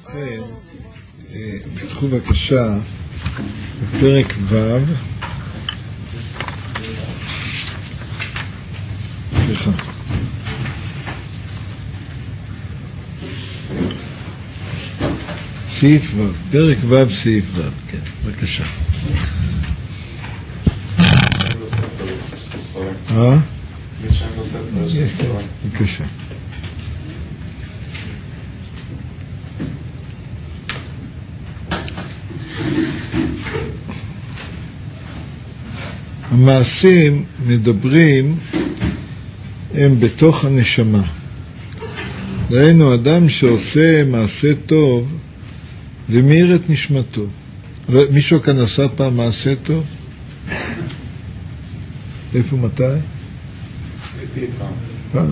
לכן, תקחו בבקשה בפרק ו', סליחה. סעיף ו', פרק ו', סעיף ו', כן, בבקשה. בבקשה. המעשים מדברים הם בתוך הנשמה. ראינו אדם שעושה מעשה טוב ומאיר את נשמתו. מישהו כאן עשה פעם מעשה טוב? איפה, מתי? עשיתי פעם.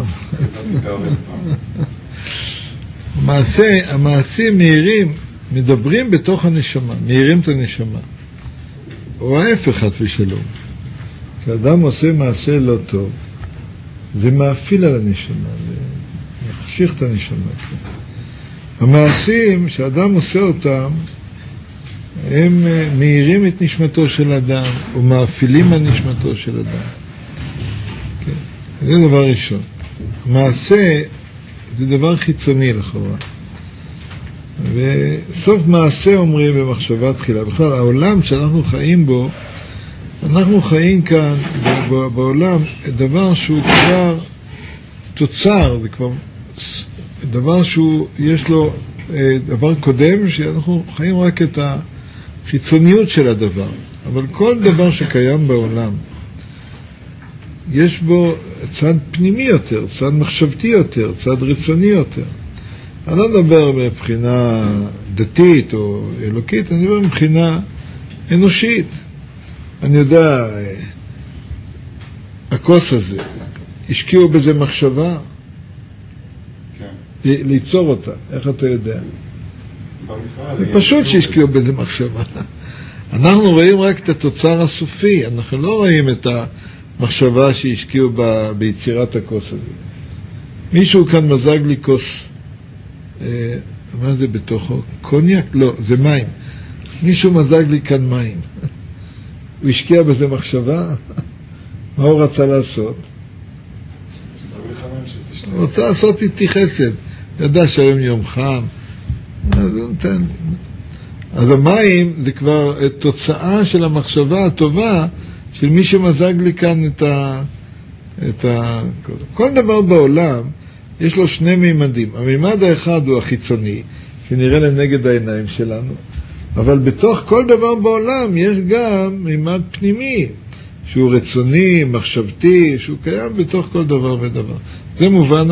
המעשים מאירים, מדברים בתוך הנשמה, מאירים את הנשמה. או ההפך, חס ושלום. כשאדם עושה מעשה לא טוב, זה מאפיל על הנשמה, זה מחשיך את הנשמה. המעשים שאדם עושה אותם, הם מאירים את נשמתו של אדם, או מאפילים על נשמתו של אדם. כן. זה דבר ראשון. מעשה זה דבר חיצוני לכאורה. וסוף מעשה אומרים במחשבה תחילה. בכלל, העולם שאנחנו חיים בו, אנחנו חיים כאן בעולם דבר שהוא כבר תוצר, זה כבר דבר שהוא, יש לו דבר קודם, שאנחנו חיים רק את החיצוניות של הדבר. אבל כל דבר שקיים בעולם, יש בו צד פנימי יותר, צד מחשבתי יותר, צד רצוני יותר. אני לא מדבר מבחינה דתית או אלוקית, אני מדבר מבחינה אנושית. אני יודע, הכוס הזה, השקיעו בזה מחשבה? כן. ליצור אותה, איך אתה יודע? זה פשוט שהשקיעו בזה מחשבה. אנחנו רואים רק את התוצר הסופי, אנחנו לא רואים את המחשבה שהשקיעו ביצירת הכוס הזה. מישהו כאן מזג לי כוס, מה זה בתוכו? קוניאק? לא, זה מים. מישהו מזג לי כאן מים. הוא השקיע בזה מחשבה? מה הוא רצה לעשות? הוא רוצה לעשות איתי חסד. ידע שהיום יום חם. אז הוא נותן. אז המים זה כבר תוצאה של המחשבה הטובה של מי שמזג לי כאן כל דבר בעולם יש לו שני מימדים. המימד האחד הוא החיצוני, שנראה לנגד העיניים שלנו. אבל בתוך כל דבר בעולם יש גם מימד פנימי, שהוא רצוני, מחשבתי, שהוא קיים בתוך כל דבר ודבר. זה מובן,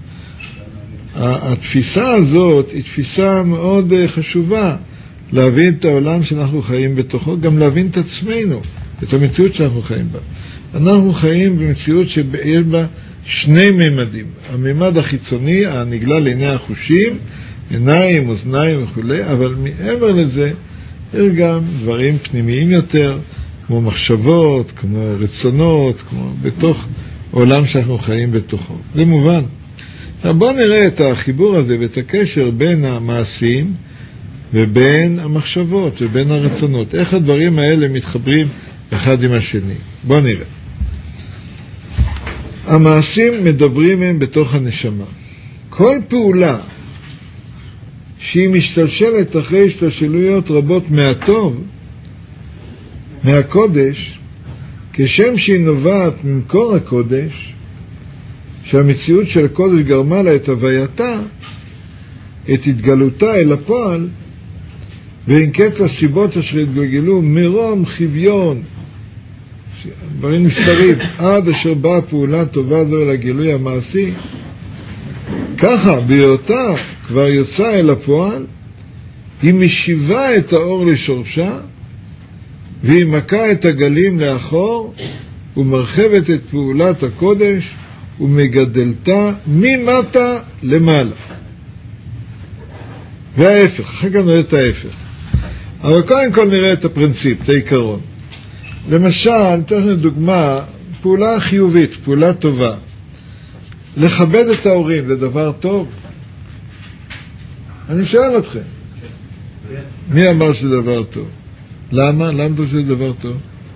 התפיסה הזאת היא תפיסה מאוד חשובה, להבין את העולם שאנחנו חיים בתוכו, גם להבין את עצמנו, את המציאות שאנחנו חיים בה. אנחנו חיים במציאות שיש בה שני מימדים. המימד החיצוני, הנגלה לעיני החושים, עיניים, אוזניים וכו', אבל מעבר לזה, יש גם דברים פנימיים יותר, כמו מחשבות, כמו רצונות, כמו בתוך עולם שאנחנו חיים בתוכו. זה מובן. עכשיו בואו נראה את החיבור הזה ואת הקשר בין המעשים ובין המחשבות ובין הרצונות. איך הדברים האלה מתחברים אחד עם השני. בואו נראה. המעשים מדברים הם בתוך הנשמה. כל פעולה שהיא משתלשלת אחרי השתלשלויות רבות מהטוב, מהקודש, כשם שהיא נובעת ממקור הקודש, שהמציאות של הקודש גרמה לה את הווייתה, את התגלותה אל הפועל, והנקט לסיבות אשר התגלגלו מרום חביון, דברים מספרים, עד אשר באה פעולה טובה זו אל הגילוי המעשי, ככה בהיותה כבר יוצאה אל הפועל, היא משיבה את האור לשורשה, והיא מכה את הגלים לאחור, ומרחבת את פעולת הקודש, ומגדלתה ממטה למעלה. וההפך, אחר כך נראה את ההפך. אבל קודם כל נראה את הפרינציפ, את העיקרון. למשל, תכף דוגמה, פעולה חיובית, פעולה טובה. לכבד את ההורים זה דבר טוב. אני שואל אתכם. מי אמר שזה דבר טוב? למה? למה אתה שזה דבר טוב?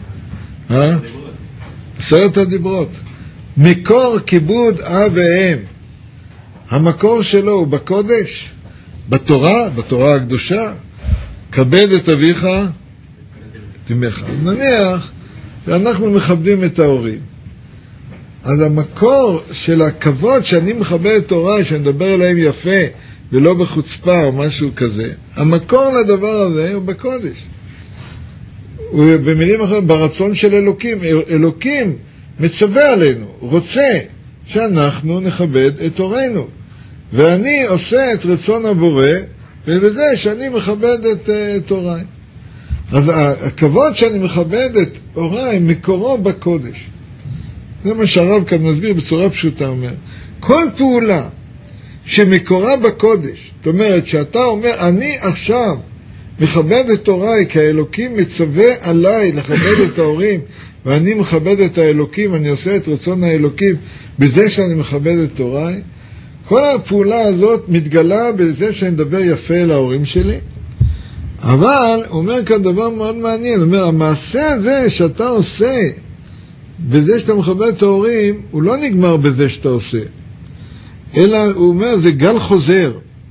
10 הדיברות. מקור כיבוד אב ואם. המקור שלו הוא בקודש, בתורה הקדושה. כבד את אביך, את אמך. נניח שאנחנו מכבדים את ההורים. אז המקור של הכבוד שאני מכבד את הוריי, שאני מדבר עליהם יפה, ולא בחוצפה או משהו כזה, המקור לדבר הזה הוא בקודש. ובמילים אחרות, ברצון של אלוקים. אלוקים מצווה עלינו, רוצה שאנחנו נכבד את הורינו. ואני עושה את רצון הבורא, ובזה שאני מכבד את הוריי. אז הכבוד שאני מכבד את הוריי מקורו בקודש. זה מה שהרב כאן מסביר בצורה פשוטה, אומר. כל פעולה שמקורה בקודש, זאת אומרת שאתה אומר, אני עכשיו מכבד את הוריי, כי האלוקים מצווה עליי לכבד את ההורים, ואני מכבד את האלוקים, אני עושה את רצון האלוקים בזה שאני מכבד את הוריי. כל הפעולה הזאת מתגלה בזה שאני מדבר יפה אל ההורים שלי. אבל הוא אומר כאן דבר מאוד מעניין, הוא אומר, המעשה הזה שאתה עושה בזה שאתה מכבד את ההורים, הוא לא נגמר בזה שאתה עושה, אלא הוא אומר, זה גל חוזר.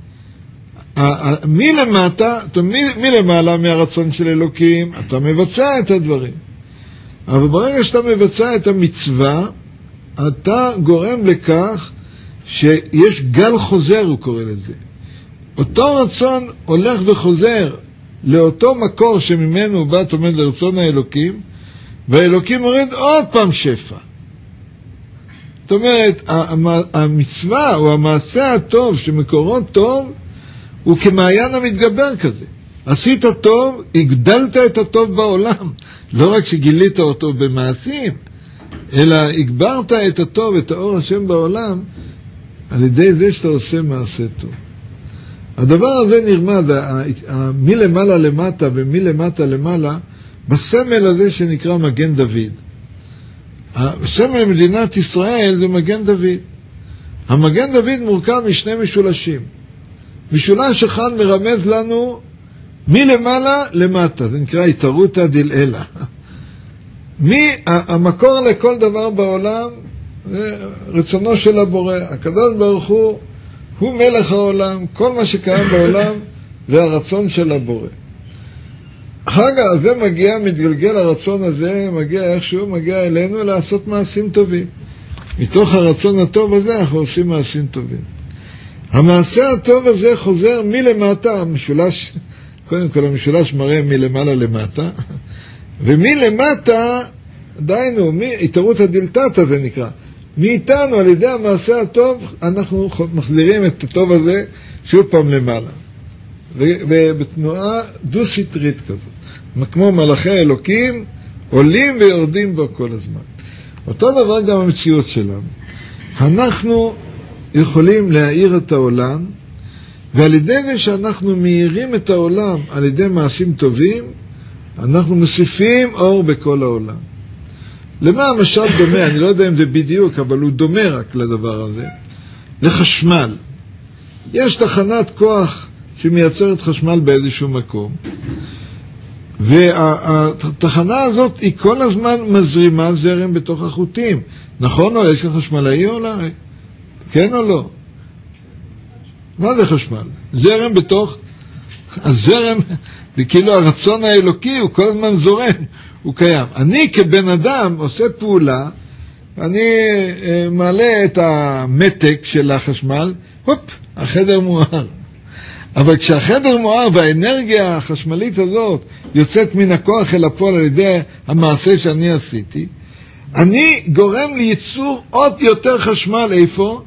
מי למעלה מהרצון של אלוקים, אתה מבצע את הדברים. אבל ברגע שאתה מבצע את המצווה, אתה גורם לכך שיש גל חוזר, הוא קורא לזה. אותו רצון הולך וחוזר לאותו מקור שממנו הוא בא, עומד לרצון האלוקים, והאלוקים מוריד עוד פעם שפע. זאת אומרת, המצווה או המעשה הטוב שמקורו טוב, הוא כמעיין המתגבר כזה. עשית טוב, הגדלת את הטוב בעולם. לא רק שגילית אותו במעשים, אלא הגברת את הטוב, את האור השם בעולם, על ידי זה שאתה עושה מעשה טוב. הדבר הזה נרמז, מלמעלה למטה ומלמטה למעלה, בסמל הזה שנקרא מגן דוד. הסמל למדינת ישראל זה מגן דוד. המגן דוד מורכב משני משולשים. משולש אחד מרמז לנו מלמעלה למטה, זה נקרא התערותא דלעילא. המקור לכל דבר בעולם זה רצונו של הבורא. הקדוש ברוך הוא מלך העולם, כל מה שקיים בעולם זה הרצון של הבורא. אחר כך זה מגיע, מתגלגל הרצון הזה, מגיע איכשהו, מגיע אלינו לעשות מעשים טובים. מתוך הרצון הטוב הזה אנחנו עושים מעשים טובים. המעשה הטוב הזה חוזר מלמטה, המשולש, קודם כל המשולש מראה מלמעלה למטה, ומלמטה, דיינו, התערותא דלתתא זה נקרא, מאיתנו על ידי המעשה הטוב, אנחנו מחזירים את הטוב הזה שוב פעם למעלה. ובתנועה דו-סטרית כזאת. כמו מלאכי אלוקים, עולים ויורדים בו כל הזמן. אותו דבר גם המציאות שלנו. אנחנו יכולים להאיר את העולם, ועל ידי זה שאנחנו מאירים את העולם על ידי מעשים טובים, אנחנו מוסיפים אור בכל העולם. למה המשל דומה? אני לא יודע אם זה בדיוק, אבל הוא דומה רק לדבר הזה. לחשמל. יש תחנת כוח שמייצרת חשמל באיזשהו מקום, והתחנה הזאת היא כל הזמן מזרימה זרם בתוך החוטים. נכון או? יש לך חשמלאי או לא? כן או לא? מה זה חשמל? זרם בתוך... הזרם זה כאילו הרצון האלוקי, הוא כל הזמן זורם, הוא קיים. אני כבן אדם עושה פעולה, אני מעלה את המתק של החשמל, הופ, החדר מואר. אבל כשהחדר מואר והאנרגיה החשמלית הזאת יוצאת מן הכוח אל הפועל על ידי המעשה שאני עשיתי, אני גורם לייצור עוד יותר חשמל. איפה?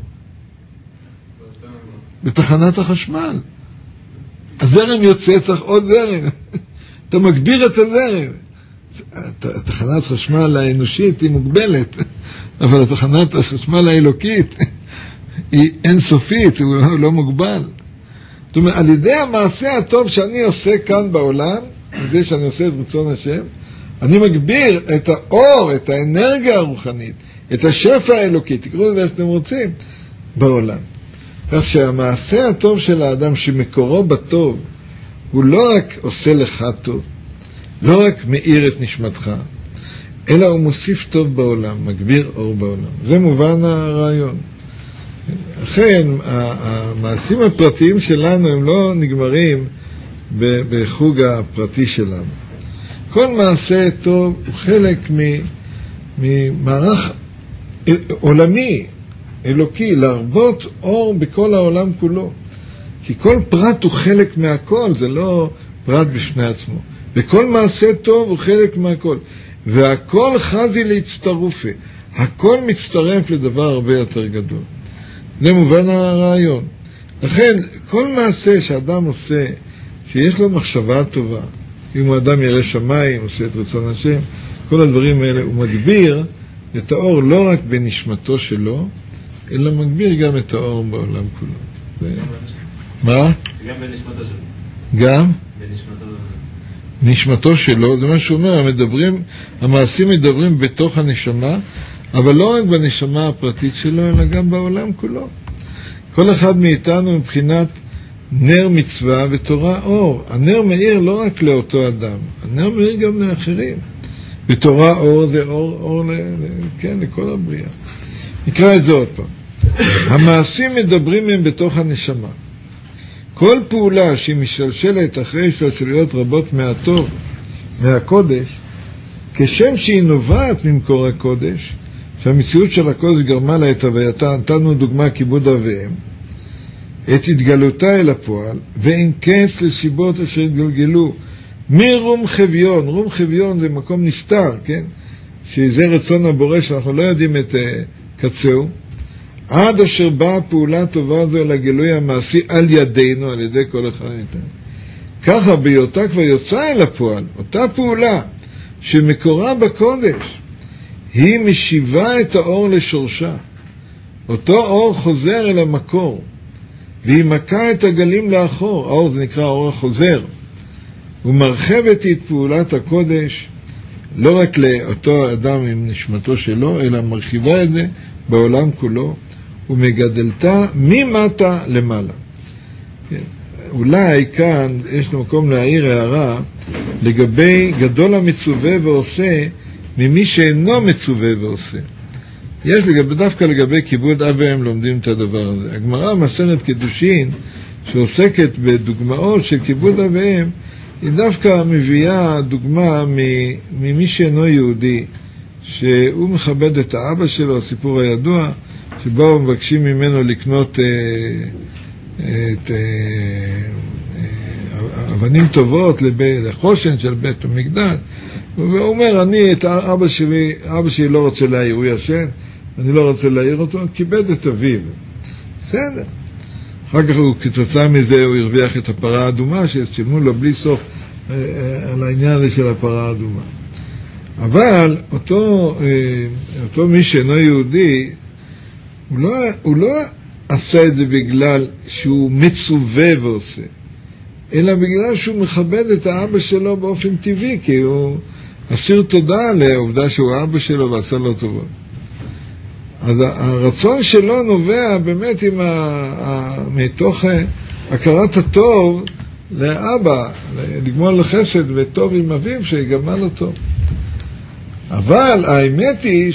בתחנת החשמל. הזרם יוצא, צריך עוד זרם. אתה מגביר את הזרם. תחנת חשמל האנושית היא מוגבלת, אבל התחנת החשמל האלוקית היא אינסופית, הוא לא מוגבל. זאת אומרת, על ידי המעשה הטוב שאני עושה כאן בעולם, על ידי שאני עושה את רצון השם, אני מגביר את האור, את האנרגיה הרוחנית, את השפע האלוקי, תקראו לזה שאתם רוצים, בעולם. כך שהמעשה הטוב של האדם שמקורו בטוב, הוא לא רק עושה לך טוב, לא רק מאיר את נשמתך, אלא הוא מוסיף טוב בעולם, מגביר אור בעולם. זה מובן הרעיון. לכן, המעשים הפרטיים שלנו הם לא נגמרים בחוג הפרטי שלנו. כל מעשה טוב הוא חלק ממערך עולמי, אלוקי, להרבות אור בכל העולם כולו. כי כל פרט הוא חלק מהכל, זה לא פרט בפני עצמו. וכל מעשה טוב הוא חלק מהכל. והכל חזי להצטרופי. הכל מצטרף לדבר הרבה יותר גדול. זה מובן הרעיון. לכן, כל מעשה שאדם עושה, שיש לו מחשבה טובה, אם הוא אדם ירא שמיים, עושה את רצון השם, כל הדברים האלה, הוא מגביר את האור לא רק בנשמתו שלו, אלא מגביר גם את האור בעולם כולו. מה? גם בנשמתו שלו. גם? נשמתו שלו, זה מה שהוא אומר, המעשים מדברים בתוך הנשמה, אבל לא רק בנשמה הפרטית שלו, אלא גם בעולם כולו. כל אחד מאיתנו מבחינת נר מצווה ותורה אור. הנר מאיר לא רק לאותו אדם, הנר מאיר גם לאחרים. ותורה אור זה אור כן, לכל הבריאה. נקרא את זה עוד פעם. המעשים מדברים הם בתוך הנשמה. כל פעולה שהיא משלשלת אחרי שלשלויות רבות מהטוב, מהקודש, כשם שהיא נובעת ממקור הקודש, שהמציאות של הקודש גרמה לה את הווייתה, נתנו דוגמה כיבוד אביהם, את התגלותה אל הפועל, ואין קץ לסיבות אשר התגלגלו, מרום חביון, רום חביון זה מקום נסתר, כן? שזה רצון הבורא שאנחנו לא יודעים את קצהו, עד אשר באה פעולה טובה זו אל הגילוי המעשי על ידינו, על ידי כל אחד מאיתנו. ככה בהיותה כבר יוצאה אל הפועל, אותה פעולה שמקורה בקודש, היא משיבה את האור לשורשה. אותו אור חוזר אל המקור, והיא מכה את הגלים לאחור. האור זה נקרא האור החוזר. ומרחבת את פעולת הקודש, לא רק לאותו אדם עם נשמתו שלו, אלא מרחיבה את זה בעולם כולו, ומגדלתה ממטה למעלה. כן. אולי כאן יש לנו מקום להעיר הערה לגבי גדול המצווה ועושה ממי שאינו מצווה ועושה. יש דווקא לגבי כיבוד אב ואם לומדים את הדבר הזה. הגמרא מסכת קידושין שעוסקת בדוגמאות של כיבוד אב ואם, היא דווקא מביאה דוגמה ממי שאינו יהודי, שהוא מכבד את האבא שלו, הסיפור הידוע, שבאו מבקשים ממנו לקנות אבנים טובות לחושן של בית המקדש, והוא אומר, אני את אבא שלי לא רוצה להעיר, הוא ישן, אני לא רוצה להעיר אותו, כיבד את אביו. בסדר. אחר כך כתוצאה מזה הוא הרוויח את הפרה האדומה, ששילמו לו בלי סוף על העניין הזה של הפרה האדומה. אבל אותו מי שאינו יהודי, הוא לא עשה את זה בגלל שהוא מצווה ועושה, אלא בגלל שהוא מכבד את האבא שלו באופן טבעי, כי הוא אסיר תודה לעובדה שהוא האבא שלו ועשה לו טובות. אז הרצון שלו נובע באמת מתוך הכרת הטוב לאבא, לגמול לחסד וטוב עם אביו שיגמל לו טוב. אבל האמת היא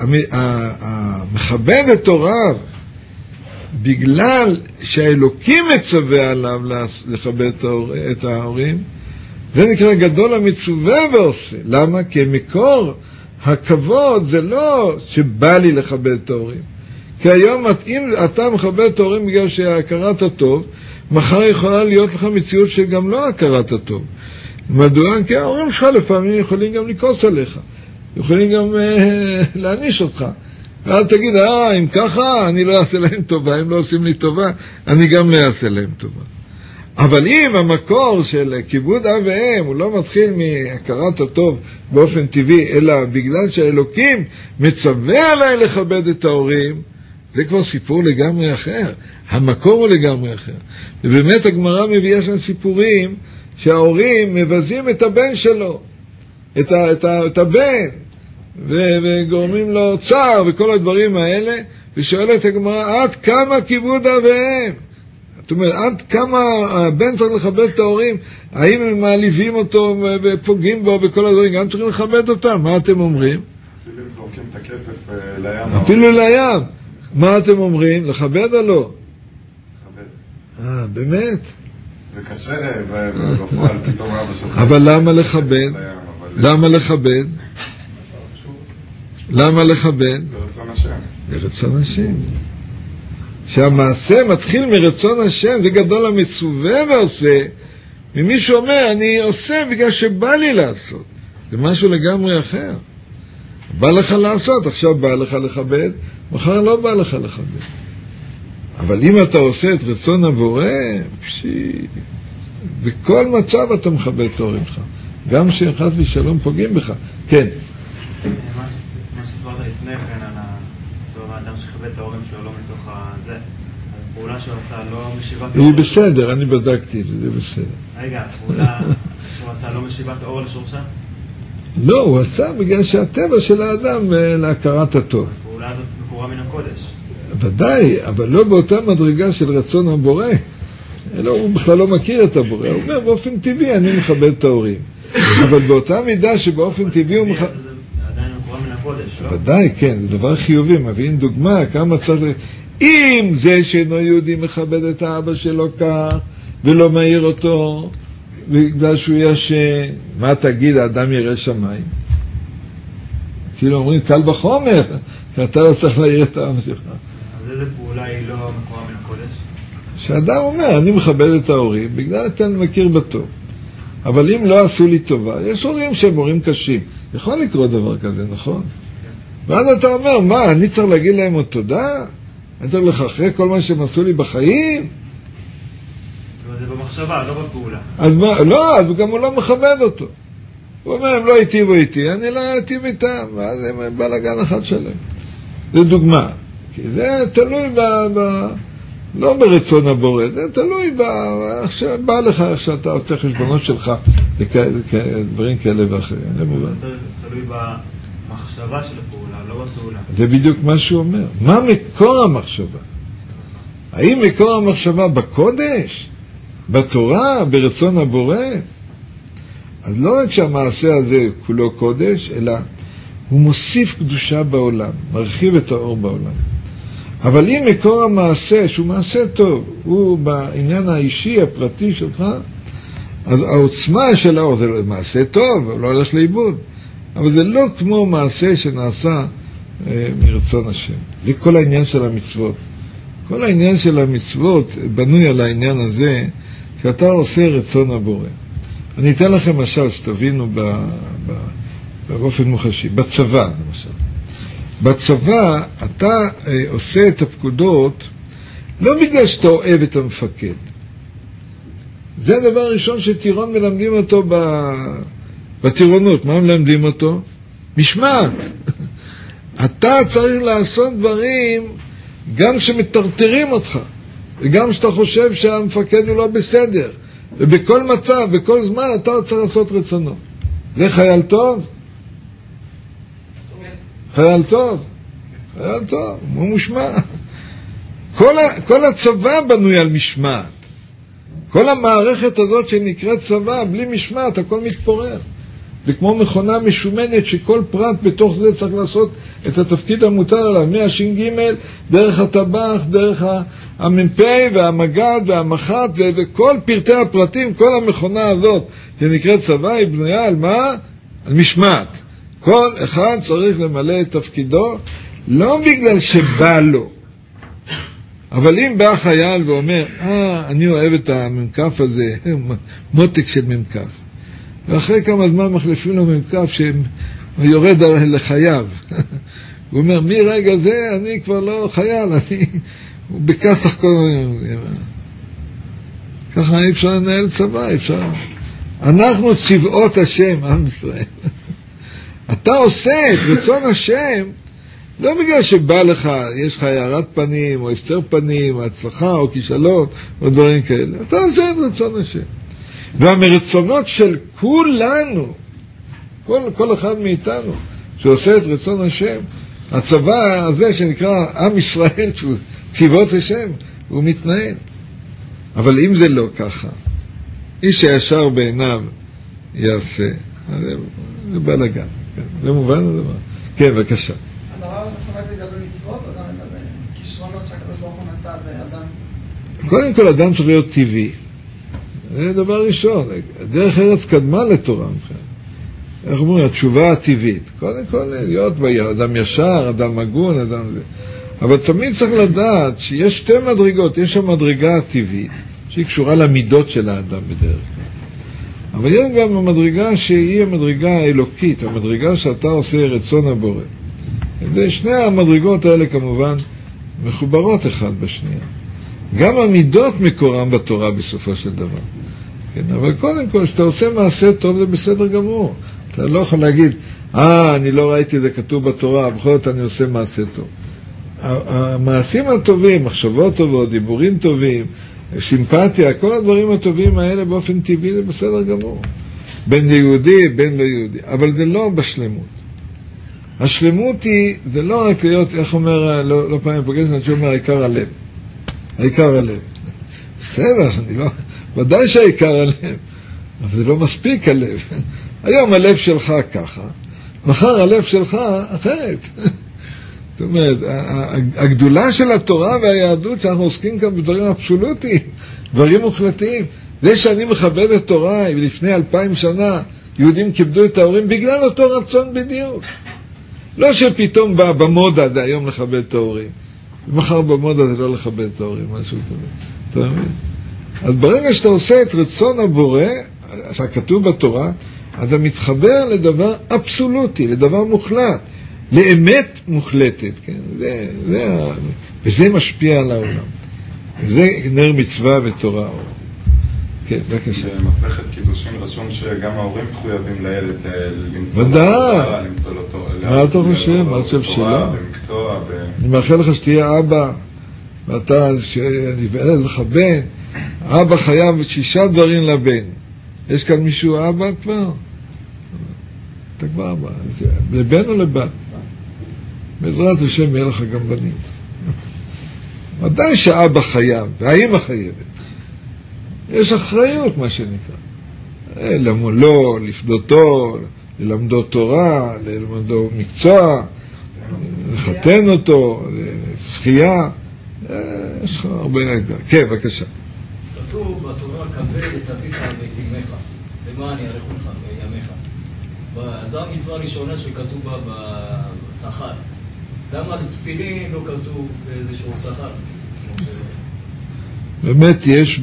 שהמכבד את הוריו בגלל שהאלוקים מצווה עליו לכבד את ההורים, זה נקרא גדול המצווה ועושה. למה? כי מקור הכבוד זה לא שבא לי לכבד את ההורים. כי היום אם אתה מכבד את ההורים בגלל שהכרת הטוב, מחר יכולה להיות לך מציאות שגם לא הכרת הטוב. מדוע? כי ההורים שלך לפעמים יכולים גם לקוס עליך. יכולים גם להעניש אותך. ואז תגיד, אם ככה, אני לא אעשה להם טובה, אם לא עושים לי טובה, אני גם לא אעשה להם טובה. אבל אם המקור של כיבוד אב ואם, הוא לא מתחיל מהכרת הטוב באופן טבעי, אלא בגלל שהאלוקים מצווה עליי לכבד את ההורים, זה כבר סיפור לגמרי אחר. המקור הוא לגמרי אחר. ובאמת הגמרא מביאה שם סיפורים שההורים מבזים את הבן שלו, את הבן, וגורמים לו צער וכל הדברים האלה, ושואלת הגמרא, עד כמה כיבוד אביהם? זאת אומרת, עד כמה הבן צריך לכבד את ההורים? האם הם מעליבים אותו ופוגעים בו וכל הדברים? גם צריכים לכבד אותם. מה אתם אומרים? אפילו הם זורקים את הכסף לים. אפילו לים. מה אתם אומרים? לכבד או לא? לכבד. באמת? זה קשה בפועל, פתאום אבא שלך. אבל למה לכבד? למה לכבד? למה לכבד? זה רצון השם. זה רצון השם. שהמעשה מתחיל מרצון השם, זה גדול המצווה ועושה. ומישהו אומר, אני עושה בגלל שבא לי לעשות. זה משהו לגמרי אחר. בא לך לעשות, עכשיו בא לך לכבד, מחר לא בא לך לכבד. אבל אם אתה עושה את רצון הבורא, בכל מצב אתה מכבד את ההורים שלך. גם שחס ושלום פוגעים בך. כן. מה שסברת לפני כן על אותו האדם שכבד את ההורים שלו לא מתוך זה, הפעולה שהוא עשה לא משיבת האור. היא בסדר, אני בדקתי את זה, זה בסדר. רגע, הפעולה שהוא עשה לא משיבת האור לשורשה? לא, הוא עשה בגלל שהטבע של האדם להכרת הטוב. הפעולה הזאת מקורה מן הקודש. ודאי, אבל לא באותה מדרגה של רצון הבורא. הוא בכלל לא מכיר את הבורא. הוא אומר, באופן טבעי אני מכבד את ההורים. אבל באותה מידה שבאופן טבעי הוא מכבד... עדיין מקורה מן הקודש, לא? ודאי, כן, זה דבר חיובי. מביאים דוגמה, כמה צריך... אם זה שאינו יהודי מכבד את האבא שלו כך, ולא מעיר אותו, בגלל שהוא ישן, מה תגיד, האדם ירא שמיים? כאילו אומרים, קל וחומר, שאתה לא צריך להעיר את האבא שלך. אז איזה פעולה היא לא מקורה מן הקודש? שאדם אומר, אני מכבד את ההורים, בגלל שאתה מכיר בטוב. אבל אם לא עשו לי טובה, יש הורים שהם הורים קשים. יכול לקרות דבר כזה, נכון? ואז אתה אומר, מה, אני צריך להגיד להם עוד תודה? אני צריך אחרי כל מה שהם עשו לי בחיים? אבל זה במחשבה, לא בפעולה. אז מה, לא, אז גם הוא לא מכבד אותו. הוא אומר, הם לא היטיבו איתי, אני לא היטיב איתם, ואז הם בלגן אחד שלהם. זה דוגמה. כי זה תלוי לא ברצון הבורא, זה תלוי בא לך איך שאתה עושה חשבונות שלך, דברים כאלה ואחרים. תלוי במחשבה של הפעולה, לא בפעולה. זה בדיוק מה שהוא אומר. מה מקור המחשבה? האם מקור המחשבה בקודש? בתורה? ברצון הבורא? אז לא רק שהמעשה הזה כולו קודש, אלא הוא מוסיף קדושה בעולם, מרחיב את האור בעולם. אבל אם מקור המעשה, שהוא מעשה טוב, הוא בעניין האישי, הפרטי שלך, אז העוצמה של האור זה מעשה טוב, הוא לא הולך לאיבוד. אבל זה לא כמו מעשה שנעשה מרצון השם. זה כל העניין של המצוות. כל העניין של המצוות בנוי על העניין הזה, שאתה עושה רצון הבורא. אני אתן לכם משל שתבינו באופן מוחשי. בצבא, למשל. בצבא אתה עושה את הפקודות לא בגלל שאתה אוהב את המפקד. זה הדבר הראשון שטירון מלמדים אותו בטירונות. מה מלמדים אותו? משמעת. אתה צריך לעשות דברים גם שמטרטרים אותך, וגם שאתה חושב שהמפקד הוא לא בסדר. ובכל מצב, בכל זמן אתה צריך לעשות רצונו. זה חייל טוב? חייל טוב. חייל טוב, הוא מושמע. כל הצבא בנוי על משמעת. כל המערכת הזאת שנקראת צבא, בלי משמעת, הכל מתפורר. זה כמו מכונה משומנת שכל פרט בתוך זה צריך לעשות את התפקיד המוטל עליו, מהש"ג, דרך הטבח, דרך המ"פ והמג"ד והמח"ט, וכל פרטי הפרטים, כל המכונה הזאת שנקראת צבא היא בנויה על מה? על משמעת. כל אחד צריך למלא את תפקידו, לא בגלל שבא לו. אבל אם בא חייל ואומר, אני אוהב את הממקף הזה, מותק של ממקף. ואחרי כמה זמן מחליפים לו ממקף שיורד לחייו. הוא אומר, מרגע זה אני כבר לא חייל, הוא בכסח כל הזמן. ככה אי אפשר לנהל צבא, אפשר. אנחנו צבאות השם, עם ישראל. אתה עושה את רצון השם, לא בגלל שבא לך, יש לך הערת פנים, או הסתר פנים, או הצלחה, או כישלון, או דברים כאלה. אתה עושה את רצון השם. והמרצונות של כולנו, כל אחד מאיתנו, שעושה את רצון השם, הצבא הזה שנקרא עם ישראל, שהוא צבאות השם, הוא מתנהל. אבל אם זה לא ככה, איש הישר בעיניו יעשה, זה בלגן. זה מובן הדבר. כן, בבקשה. הדבר הזה חולק לגבי מצוות, או גם לגבי כישרונות שהקדוש ברוך הוא נתן לאדם? קודם כל, אדם צריך להיות טבעי. זה דבר ראשון. דרך ארץ קדמה לתורה. איך אומרים? התשובה הטבעית. קודם כל, להיות אדם ישר, אדם הגון, אדם זה. אבל תמיד צריך לדעת שיש שתי מדרגות. יש המדרגה הטבעית, שהיא קשורה למידות של האדם בדרך כלל. אבל יש גם המדרגה שהיא המדרגה האלוקית, המדרגה שאתה עושה רצון הבורא. ושני המדרגות האלה כמובן מחוברות אחד בשנייה. גם המידות מקורם בתורה בסופו של דבר. כן, אבל קודם כל, כשאתה עושה מעשה טוב זה בסדר גמור. אתה לא יכול להגיד, אני לא ראיתי זה כתוב בתורה, בכל זאת אני עושה מעשה טוב. המעשים הטובים, מחשבות טובות, דיבורים טובים, סימפתיה, כל הדברים הטובים האלה באופן טבעי זה בסדר גמור. בין ליהודי, בין לא יהודי. אבל זה לא בשלמות. השלמות היא, זה לא רק להיות, איך אומר, לא פעמים פוגש, אני שאומר, העיקר הלב. העיקר הלב. בסדר, אני לא, ודאי שהעיקר הלב. אבל זה לא מספיק הלב. היום הלב שלך ככה, מחר הלב שלך אחרת. זאת אומרת, הגדולה של התורה והיהדות שאנחנו עוסקים כאן בדברים אבסולוטיים, דברים מוחלטיים. זה שאני מכבד את תורה, ולפני 2000 שנה יהודים כיבדו את ההורים בגלל אותו רצון בדיוק. לא שפתאום בא במודה זה היום לכבד את ההורים. ומחר במודה זה לא לכבד את ההורים, משהו כזה. אתה מבין? אז ברגע שאתה עושה את רצון הבורא, שכתוב בתורה, אתה מתחבר לדבר אבסולוטי, לדבר מוחלט. לאמת מוחלטת, כן? וזה משפיע על העולם. זה נר מצווה ותורה. כן, בבקשה. במסכת קידושין רשום שגם ההורים מחויבים לילד למצוא ודאי. מה אתה חושב? מה חושב שלא? במקצוע, אני מאחל לך שתהיה אבא, ואתה, שאני אבאלד לך בן, אבא חייב 6 דברים לבן. יש כאן מישהו אבא כבר? אתה כבר אבא. לבן או לבת? בעזרת השם יהיה לך גם בנים. ודאי שאבא חייב, והאמא חייבת. יש אחריות, מה שנקרא. למולו, לפדותו, ללמדו תורה, ללמדו מקצוע, לחתן אותו, לשחייה. יש לך הרבה נגדה. כן, בבקשה. כתוב בתורה, כבד את אביך ואת אמך, למען יאריכו לך ימיך. זו המצווה הראשונה שכתוב בה בשכר. למה לתפילין לא כתוב באיזשהו שכר? באמת יש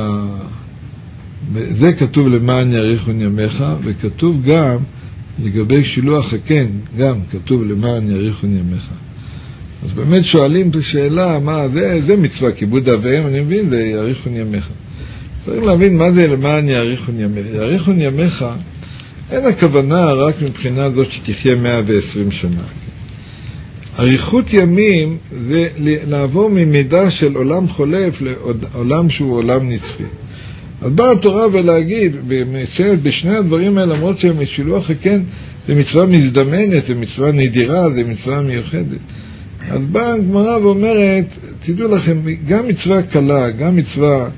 זה כתוב למען יאריכו ימיך, וכתוב גם לגבי שילוח הקן, גם כתוב למען יאריכו ימיך. אז באמת שואלים את השאלה, מה זה מצווה, כיבוד אב ואם, אני מבין, זה יאריכו ימיך. צריך להבין מה זה למען יאריכו ימיך. יאריכו ימיך, אין הכוונה רק מבחינה זאת שתחיה 120 שנה. אריכות ימים זה לעבור ממידה של עולם חולף לעולם שהוא עולם נצחי. אז באה התורה ולהגיד, ומציינת בשני הדברים האלה, למרות שהם שילוח הקן, זה מצווה מזדמנת, זה מצווה נדירה, זה מצווה מיוחדת. אז באה הגמרא ואומרת, תדעו לכם, גם מצווה קלה, גם מצווה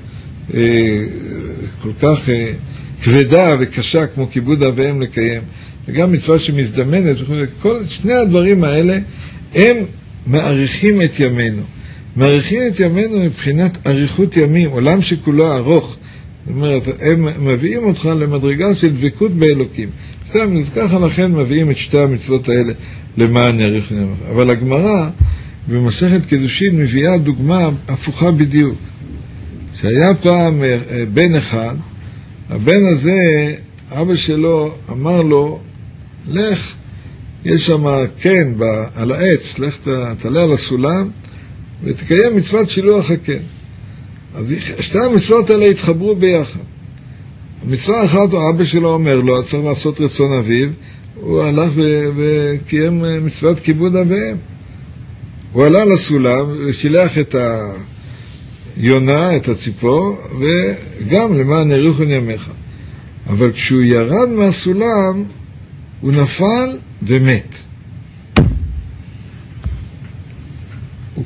כל כך כבדה וקשה כמו כיבוד אב ואם לקיים, וגם מצווה שמזדמנת, שני הדברים האלה, הם מעריכים את ימינו. מעריכים את ימינו מבחינת אריכות ימים, עולם שכולו ארוך. זאת אומרת, הם מביאים אותך למדרגה של דבקות באלוקים. אז ככה לכן מביאים את שתי המצוות האלה למען יאריכו ימיך. אבל הגמרא במסכת קידושין מביאה דוגמה הפוכה בדיוק. שהיה פעם בן אחד, הבן הזה, אבא שלו אמר לו, לך, יש שם קן על העץ, לך תעלה על הסולם ותקיים מצוות שילוח הקן. אז שתי המצוות האלה התחברו ביחד. המצווה אחת, אבא שלו אומר לו, צריך לעשות רצון אביו, הוא הלך וקיים מצוות כיבוד אב ואם. הוא עלה לסולם ושילח את היונה, את הציפור, וגם למען יאריכו ימיך. אבל כשהוא ירד מהסולם, הוא נפל ומת.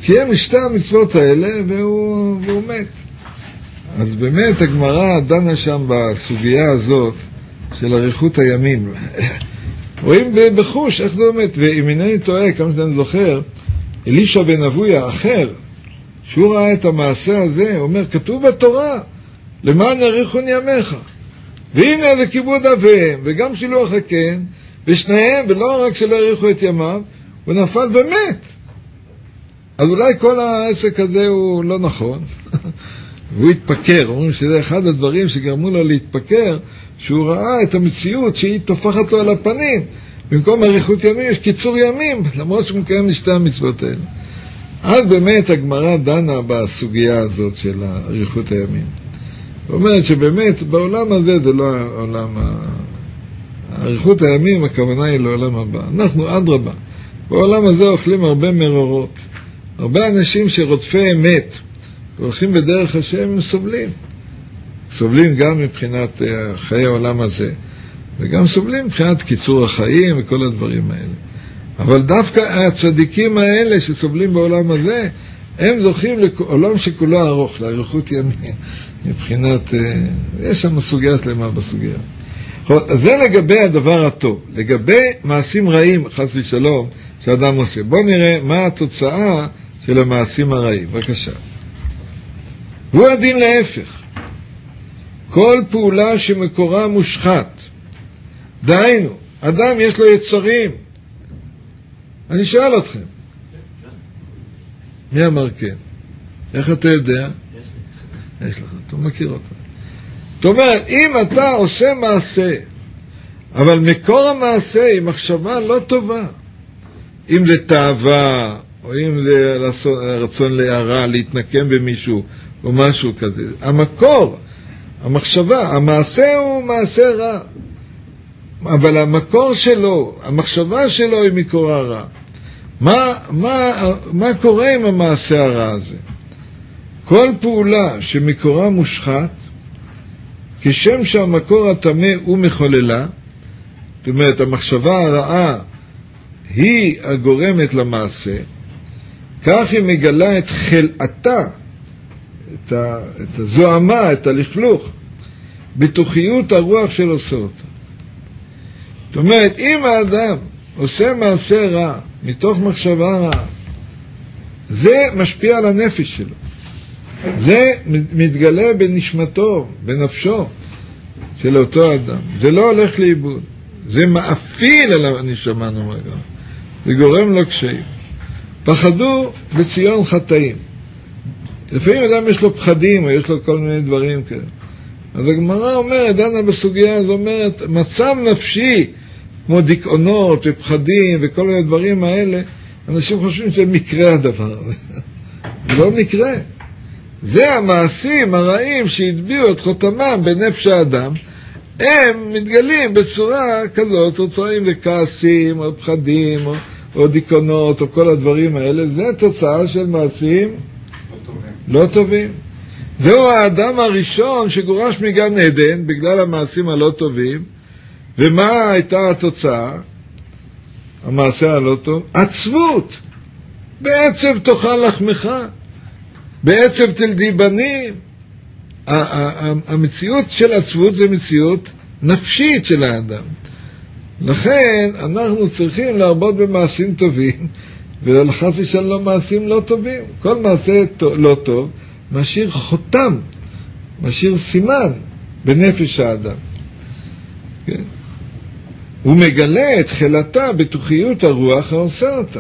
קיים משתי המצוות האלה והוא מת. אז באמת הגמרא דנה שם בסוגיה הזאת של אריכות הימים. רואים בחוש איך זה באמת, ואם אינני טועה, כמה שאני זוכר, אלישע בן אבויה אחר, שהוא ראה את המעשה הזה, הוא אומר, כתוב בתורה, למען יאריכון ימיך. והנה זה כיבוד אביהם, וגם שילוח הקן, ושניהם, ולא רק שלא יאריכו את ימיו, הוא נפל ומת. אז אולי כל העסק הזה הוא לא נכון, והוא התפקר. אומרים שזה אחד הדברים שגרמו לו להתפקר, שהוא ראה את המציאות שהיא תופחת לו על הפנים. במקום אריכות ימים יש קיצור ימים, למרות שהוא מקיים לשתי המצוות האלה. אז באמת הגמרא דנה בסוגיה הזאת של אריכות הימים. זאת אומרת שבאמת בעולם הזה זה לא העולם, אריכות הימים הכוונה היא לעולם הבא. אנחנו אדרבה. בעולם הזה אוכלים הרבה מרורות. הרבה אנשים שרודפי אמת, הולכים בדרך השם, הם סובלים. סובלים גם מבחינת חיי העולם הזה, וגם סובלים מבחינת קיצור החיים וכל הדברים האלה. אבל דווקא הצדיקים האלה שסובלים בעולם הזה, הם זוכים לעולם שכולו ארוך, לאריכות ימים, מבחינת, יש שם סוגיה שלמה בסוגיה. אז זה לגבי הדבר הטוב. לגבי מעשים רעים, חס ושלום, שאדם עושה. בואו נראה מה התוצאה של המעשים הרעים. בבקשה. הוא הדין להפך. כל פעולה שמקורה מושחת, דהיינו, אדם יש לו יצרים. אני שואל אתכם. מי אמר כן? איך אתה יודע? יש לך, אתה מכיר אותו. זאת אומרת, אם אתה עושה מעשה, אבל מקור המעשה היא מחשבה לא טובה, אם זה תאווה, או אם זה רצון להערה, להתנקם במישהו, או משהו כזה, המקור, המחשבה, המעשה הוא מעשה רע, אבל המקור שלו, המחשבה שלו היא מקורה רע. מה קורה עם המעשה הרע הזה? כל פעולה שמקורה מושחת, כשם שהמקור הטמא הוא מחוללה, זאת אומרת, המחשבה הרעה היא הגורמת למעשה, כך היא מגלה את חלאתה, את הזוהמה, את הלכלוך, בתוכיות הרוח של עושה אותה. זאת אומרת, אם האדם עושה מעשה רע, מתוך מחשבה רעה, זה משפיע על הנפש שלו. זה מתגלה בנשמתו, בנפשו של אותו אדם. זה לא הולך לאיבוד. זה מאפיל על הנשמה, זה גורם לו קשיים. פחדו בציון חטאים. לפעמים אדם יש לו פחדים, או יש לו כל מיני דברים כאלה. אז הגמרא אומרת, דנה בסוגיה הזו אומרת, מצב נפשי, כמו דיכאונות ופחדים וכל מיני דברים האלה, אנשים חושבים שזה מקרה הדבר הזה. זה לא מקרה. זה המעשים הרעים שהטביעו את חותמם בנפש האדם, הם מתגלים בצורה כזאת, תוצאים לכעסים, או פחדים, או דיכאונות, או כל הדברים האלה. זה תוצאה של מעשים לא טובים. זהו האדם הראשון שגורש מגן עדן בגלל המעשים הלא טובים. ומה הייתה התוצאה? המעשה הלא טוב? עצבות. בעצב תאכל לחמך, בעצב תלדי בנים. המציאות של עצבות זה מציאות נפשית של האדם. לכן אנחנו צריכים להרבות במעשים טובים, ולחס ושלום מעשים לא טובים. כל מעשה לא טוב משאיר חותם, משאיר סימן בנפש האדם. כן? הוא מגלה את חלתה בתוכיות הרוח העושה אותה.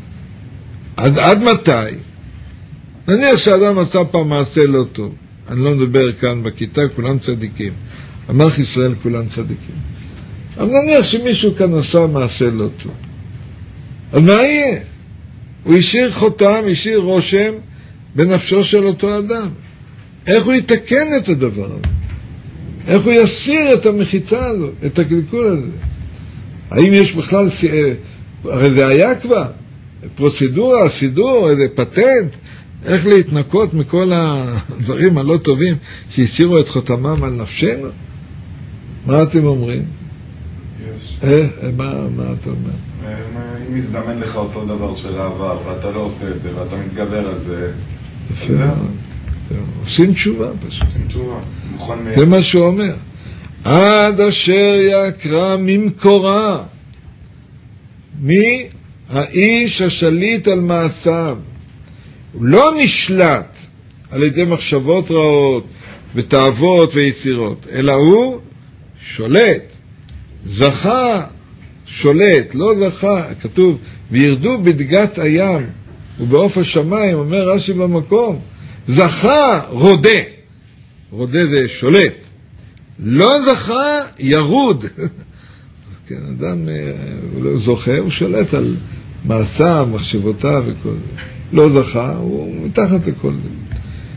עד מתי? נניח שאדם עשה פעם מעשה לא טוב. אני לא מדבר כאן בכיתה, כולם צדיקים. אמר ישראל כולם צדיקים. אבל נניח שמישהו כאן עשה מעשה לא טוב. אז מה יהיה? הוא השאיר חותם, השאיר רושם בנפשו של אותו אדם. איך הוא יתקן את הדבר הזה? איך הוא יסיר את המחיצה הזאת, את הקלקול הזה? האם יש בכלל, הרי זה היה כבר, פרוצדורה, סידור, איזה פטנט, איך להתנקות מכל הדברים הלא טובים שהשאירו את חותמם על נפשנו? מה אתם אומרים? יש. מה אתה אומר? אם מזדמן לך אותו דבר של העבר, ואתה לא עושה את זה, ואתה מתגבר על זה, יפה מאוד. עושים תשובה פשוט. עושים תשובה. זה מה שהוא אומר. עד אשר יקרא ממקורה. מי? האיש השליט על מעשיו. הוא לא נשלט על ידי מחשבות רעות ותאוות ויצירות, אלא הוא שולט. זכה, שולט, לא זכה. כתוב, וירדו בדגת הים ובעוף השמיים, אומר רש"י במקום, זכה, רודה. רודה זה שולט. לא זכה, ירוד. כן, אדם הוא לא זוכה, הוא שולט על מעשיו, מחשבותיו וכל זה. לא זכה, הוא מתחת לכל זה.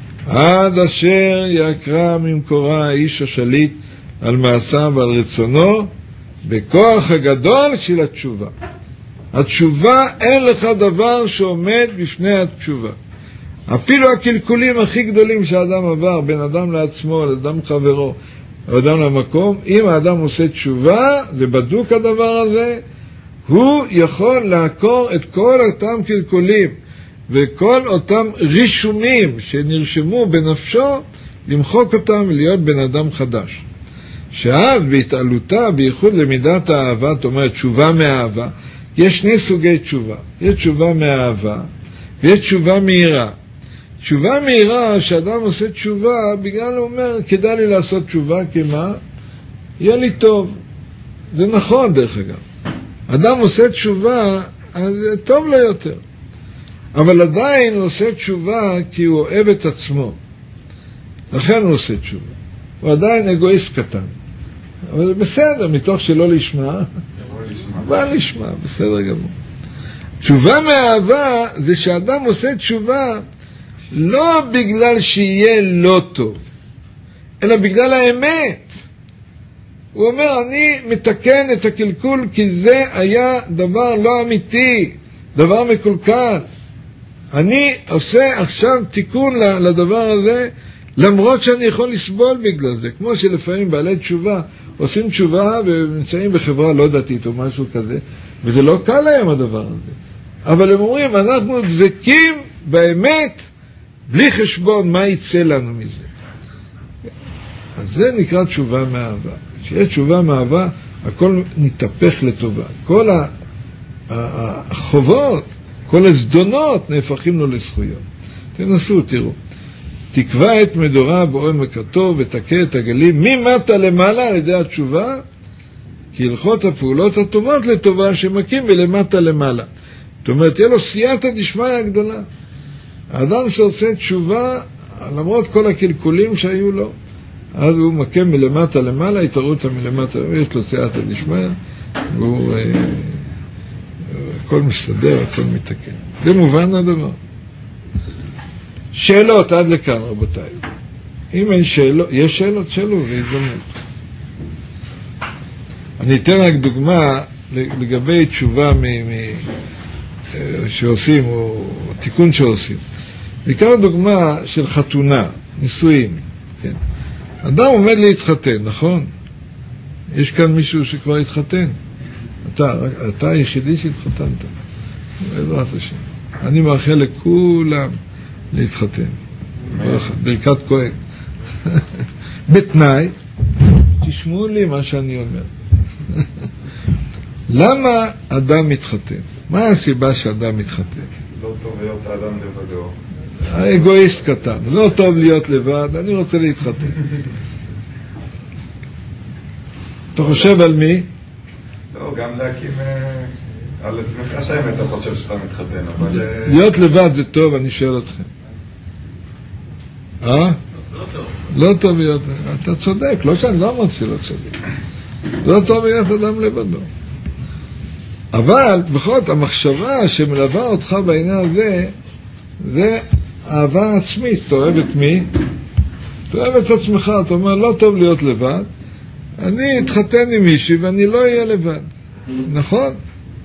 עד אשר יקרא ממקורה האיש השליט על מעשיו ועל רצונו, בכוח הגדול של התשובה. התשובה, אין לך דבר שעומד בפני התשובה. אפילו הקלקולים הכי גדולים שהאדם עבר, בין אדם לעצמו, לאדם חברו, אדם למקום, אם האדם עושה תשובה, זה בדוק הדבר הזה, הוא יכול לעקור את כל אותם קלקולים וכל אותם רישומים שנרשמו בנפשו, למחוק אותם ולהיות בן אדם חדש. שאז בהתעלותה, בייחוד למידת האהבה, זאת אומרת תשובה מאהבה, יש שני סוגי תשובה. יש תשובה מאהבה ויש תשובה מהירה. תשובה מהירה, שאדם עושה תשובה, בגלל הוא אומר, כדאי לי לעשות תשובה, כי מה? יהיה לי טוב. זה נכון דרך אגב. אדם עושה תשובה, אז טוב לו יותר. אבל עדיין הוא עושה תשובה כי הוא אוהב את עצמו. לכן הוא עושה תשובה. הוא עדיין אגואיסט קטן. אבל בסדר, מתוך שלא לשמה, בא לשמה, בסדר גמור. תשובה מאהבה זה שאדם עושה תשובה לא בגלל שיהיה לא טוב, אלא בגלל האמת. הוא אומר, אני מתקן את הקלקול כי זה היה דבר לא אמיתי, דבר מקולקל. אני עושה עכשיו תיקון לדבר הזה, למרות שאני יכול לסבול בגלל זה. כמו שלפעמים בעלי תשובה עושים תשובה ונמצאים בחברה לא דתית או משהו כזה, וזה לא קל להם הדבר הזה. אבל הם אומרים, אנחנו דבקים באמת, בלי חשבון מה יצא לנו מזה. אז זה נקרא תשובה מאהבה. כשיש תשובה מאהבה, הכל נתהפך לטובה. כל החובות, כל הזדונות נהפכים לו לזכויות. תנסו, תראו. תקבע את מדורה בעומק הטוב ותכה את הגלים ממטה למעלה על ידי התשובה, כי הלכות הפעולות הטובות לטובה שמקים ולמטה למעלה. זאת אומרת, תהיה לו סייעתא דשמיא הגדולה. האדם שעושה תשובה, למרות כל הקלקולים שהיו לו, אז הוא מקם מלמטה למעלה, התערותא מלמטה, יש לו סייעתא דשמיא, והוא הכל מסתדר, הכל מתקן. זה מובן הדבר. שאלות עד לכאן, רבותיי. אם אין שאלות, יש שאלות, שאלו, והזדמנות. אני אתן רק דוגמה לגבי תשובה שעושים, או תיקון שעושים. נקרא דוגמה של חתונה, נישואים. כן. אדם עומד להתחתן, נכון? יש כאן מישהו שכבר התחתן. אתה היחידי שהתחתנת. בעזרת השם. אני מאחל לכולם להתחתן. ברכת כהן. בתנאי, תשמעו לי מה שאני אומר. למה אדם מתחתן? מה הסיבה שאדם מתחתן? לא טוב להיות האדם לבדו. האגואיסט קטן. לא טוב להיות לבד, אני רוצה להתחתן. אתה חושב על מי? לא, גם להקים על עצמך שהאמת אתה חושב שאתה מתחתן, אבל... להיות לבד זה טוב, אני שואל אתכם. לא טוב. לא טוב להיות... אתה צודק, לא שאני לא אמרתי שלא צודק. לא טוב להיות אדם לבדו. אבל בכל זאת המחשבה שמלווה אותך בעניין הזה, זה אהבה עצמית. אתה אוהב את מי? אתה אוהב את עצמך, אתה אומר לא טוב להיות לבד, אני אתחתן עם מישהי ואני לא אהיה לבד. נכון?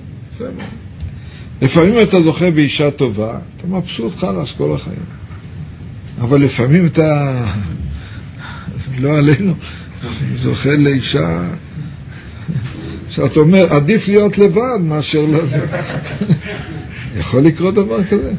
לפעמים אתה זוכה באישה טובה, אתה מבסוט חלש כל החיים. אבל לפעמים אתה, לא עלינו, זוכה לאישה שאתה אומר, עדיף להיות לבד מאשר לבד. יכול לקרות דבר כזה?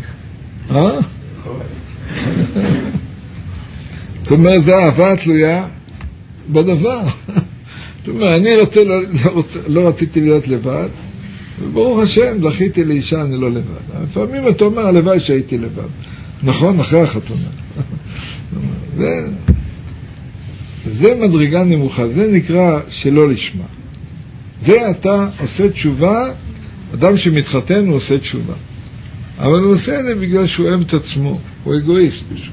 זאת אומרת, זה אהבה תלויה בדבר. זאת אומרת, אני לא רציתי להיות לבד, וברוך השם, זכיתי לאישה, אני לא לבד. לפעמים אתה אומר, הלוואי שהייתי לבד. נכון, אחרי החתונה. זה מדרגה נמוכה, זה נקרא שלא לשמה. זה אתה עושה תשובה, אדם שמתחתן הוא עושה תשובה. אבל הוא עושה את זה בגלל שהוא אוהב את עצמו, הוא אגואיסט פשוט.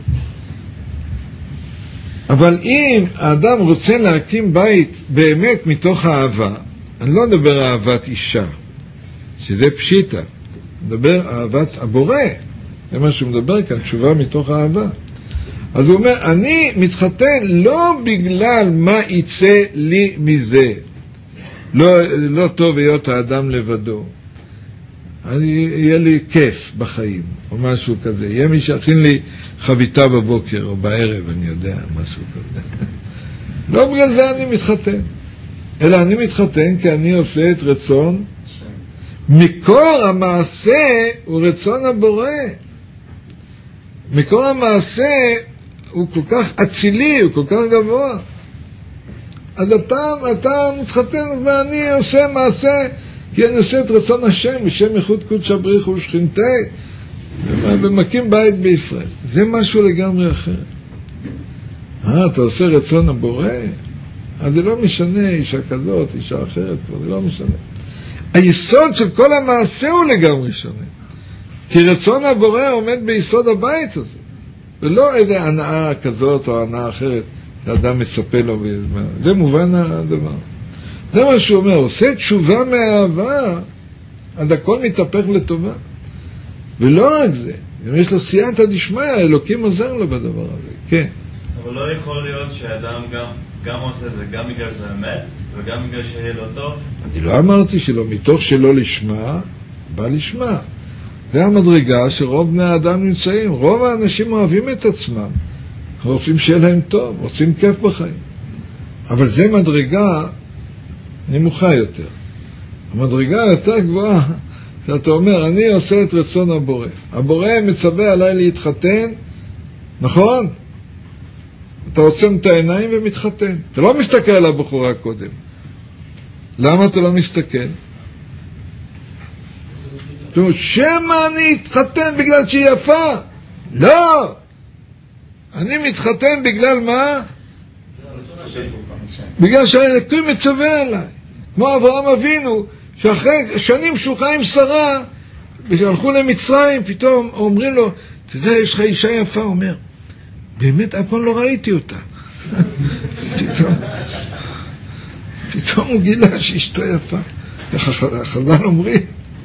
אבל אם האדם רוצה להקים בית באמת מתוך אהבה, אני לא מדבר אהבת אישה, שזה פשיטה, מדבר אהבת הבורא, זה מה שהוא מדבר כאן, תשובה מתוך אהבה. אז הוא אומר, אני מתחתן לא בגלל מה יצא לי מזה, לא טוב להיות האדם לבדו, יהיה לי כיף בחיים, או משהו כזה, יהיה מי שיכין לי חביתה בבוקר או בערב, אני יודע, משהו כזה. לא בגלל זה אני מתחתן, אלא אני מתחתן כי אני עושה את רצון, מקור המעשה הוא רצון הבורא. מקור המעשה הוא כל כך אצילי, הוא כל כך גבוה. אז אתה מתחתן ואני עושה מעשה, כי אני עושה את רצון השם, בשם ייחוד קודש הבריך ושכינתי, ומקים בית בישראל. זה משהו לגמרי אחר. אתה עושה רצון הבורא? אז זה לא משנה אישה כזאת, אישה אחרת, זה לא משנה. היסוד של כל המעשה הוא לגמרי שונה. כי רצון הבורא עומד ביסוד הבית הזה. ולא איזה הנאה כזאת או הנאה אחרת שאדם מצפה לו. זה מובן הדבר. זה מה שהוא אומר, עושה תשובה מהאהבה, עד הכל מתהפך לטובה. ולא רק זה, אם יש לו סייעתא דשמיא, אלוקים עוזר לו בדבר הזה. כן. אבל לא יכול להיות שהאדם גם עושה את זה, גם בגלל זה אמת, וגם בגלל שיהיה לו טוב. אני לא אמרתי שלא, מתוך שלא לשמה, בא לשמה. זה המדרגה שרוב בני האדם נמצאים. רוב האנשים אוהבים את עצמם. רוצים שיהיה להם טוב, רוצים כיף בחיים. אבל זה מדרגה נמוכה יותר. המדרגה יותר גבוהה, שאתה אומר, אני עושה את רצון הבורא. הבורא מצווה עליי להתחתן, נכון? אתה עוצם את העיניים ומתחתן. אתה לא מסתכל על הבחורה קודם. למה אתה לא מסתכל? זאת אומרת, שמה אני אתחתן בגלל שהיא יפה? לא! אני מתחתן בגלל מה? בגלל שהאלוקים מצווה עליי. כמו אברהם אבינו, שאחרי שנים שהוא חי עם שרה, והלכו למצרים, פתאום אומרים לו, תדע, יש לך אישה יפה, אומר, באמת אף פעם לא ראיתי אותה. פתאום הוא גילה שאשתו יפה. החז"ל אומרים,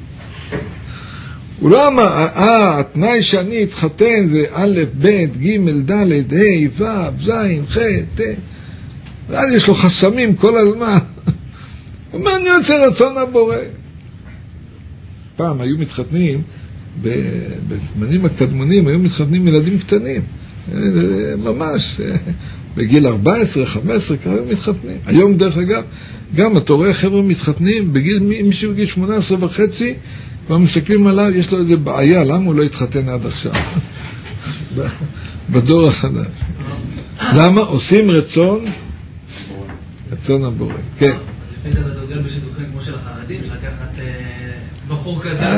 הוא לא אמר, התנאי שאני אתחתן זה א', ב', ג', ד', ה', ו', ז', ח', ט'. ואז יש לו חסמים כל הזמן. הוא אומר, אני רוצה רצון הבורא. פעם היו מתחתנים, בזמנים הקדמונים היו מתחתנים ילדים קטנים. ממש, בגיל 14, 15, ככה היו מתחתנים. היום דרך אגב, גם אתה רואה חבר'ה מתחתנים, מישהו בגיל 18 וחצי, כבר מסתכלים עליו, יש לו איזה בעיה, למה הוא לא התחתן עד עכשיו? בדור החדש. למה? עושים רצון הבורא. כן. אז לפני זה אתה דוגל בשידוכים כמו של החרדים, שלקחת בחור כזה...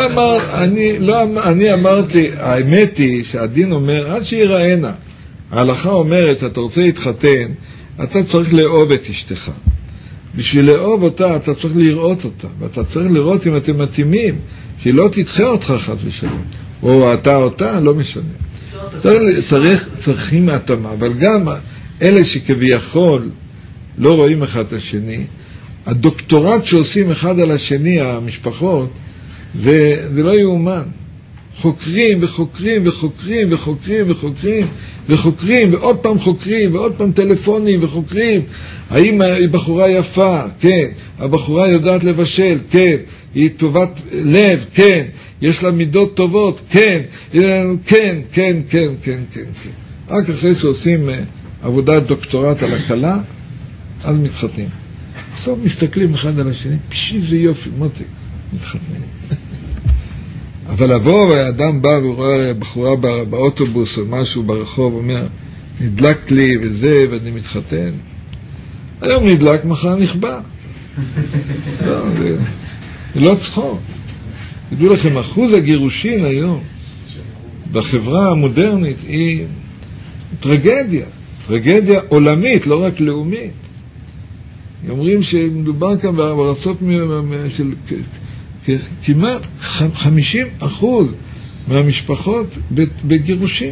אני אמרתי, האמת היא שהדין אומר, עד שיראינה. ההלכה אומרת, אתה רוצה להתחתן, אתה צריך לאהוב את אשתך. בשביל לאהוב אותה, אתה צריך לראות אותה, ואתה צריך לראות אם אתם מתאימים, שהיא לא תדחה אותך חס ושלום, או אתה אותה, לא משנה. צריכים התאמה, אבל גם אלה שכביכול לא רואים אחד את השני, הדוקטורט שעושים אחד על השני, המשפחות, זה לא יאומן. חוקרים וחוקרים וחוקרים וחוקרים וחוקרים וחוקרים ועוד פעם חוקרים ועוד פעם טלפונים וחוקרים. האם היא בחורה יפה? כן. הבחורה יודעת לבשל? כן. היא טובת לב? כן. יש לה מידות טובות? כן. כן, כן, כן, כן, כן, כן. רק אחרי שעושים עבודת דוקטורט על הקלה, אז מתחתנים. בסוף מסתכלים אחד על השני, פשי זה יופי, מותק, מתחתנים. אבל לבוא והאדם בא ורואה בחורה באוטובוס או משהו ברחוב, אומר, נדלק לי וזה, ואני מתחתן. היום נדלק, מחר נכבה. זה לא צחוק. ידעו לכם, אחוז הגירושין היום בחברה המודרנית היא טרגדיה. טרגדיה עולמית, לא רק לאומית. אומרים שמדובר כאן בארצות של כמעט 50% מהמשפחות בגירושין.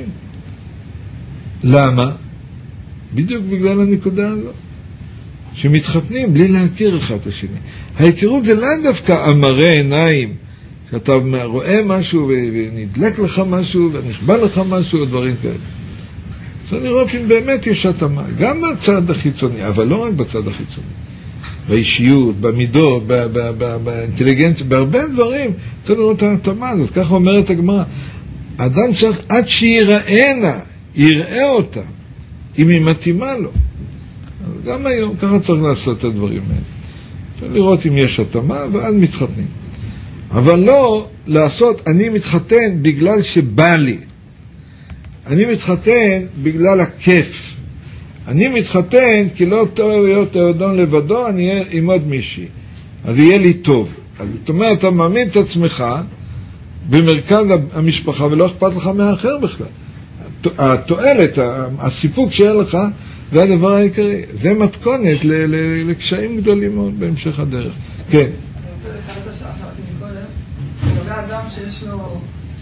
למה? בדיוק בגלל הנקודה הזו. שמתחתנים בלי להכיר אחד את השני. ההיכרות זה לא דווקא אמרי עיניים, שאתה רואה משהו ונדלק לך משהו ונכבה לך משהו ודברים כאלה. צריך לראות אם באמת יש התאמה, גם בצד החיצוני, אבל לא רק בצד החיצוני. באישיות, במידות, באינטליגנציה, בהרבה דברים צריך לראות את ההתאמה הזאת. ככה אומרת הגמרא, האדם צריך עד שיראינה, יראה אותה, אם היא מתאימה לו. גם היום, ככה צריך לעשות את הדברים האלה. צריך לראות אם יש התאמה, ואז מתחתנים. אבל לא לעשות, אני מתחתן בגלל שבא לי. אני מתחתן בגלל הכיף. אני מתחתן כי לא טוב להיות אדון לבדו, אני אהיה עם עוד מישהי. אז יהיה לי טוב. זאת אומרת, אתה מאמין את עצמך במרכז המשפחה, ולא אכפת לך מהאחר בכלל. התועלת, הסיפוק שיהיה לך, זה הדבר העיקרי. זה מתכונת לקשיים גדולים מאוד בהמשך הדרך. כן. אני רוצה לחלק את השעה שאלתי מקודם. לגבי אדם שיש לו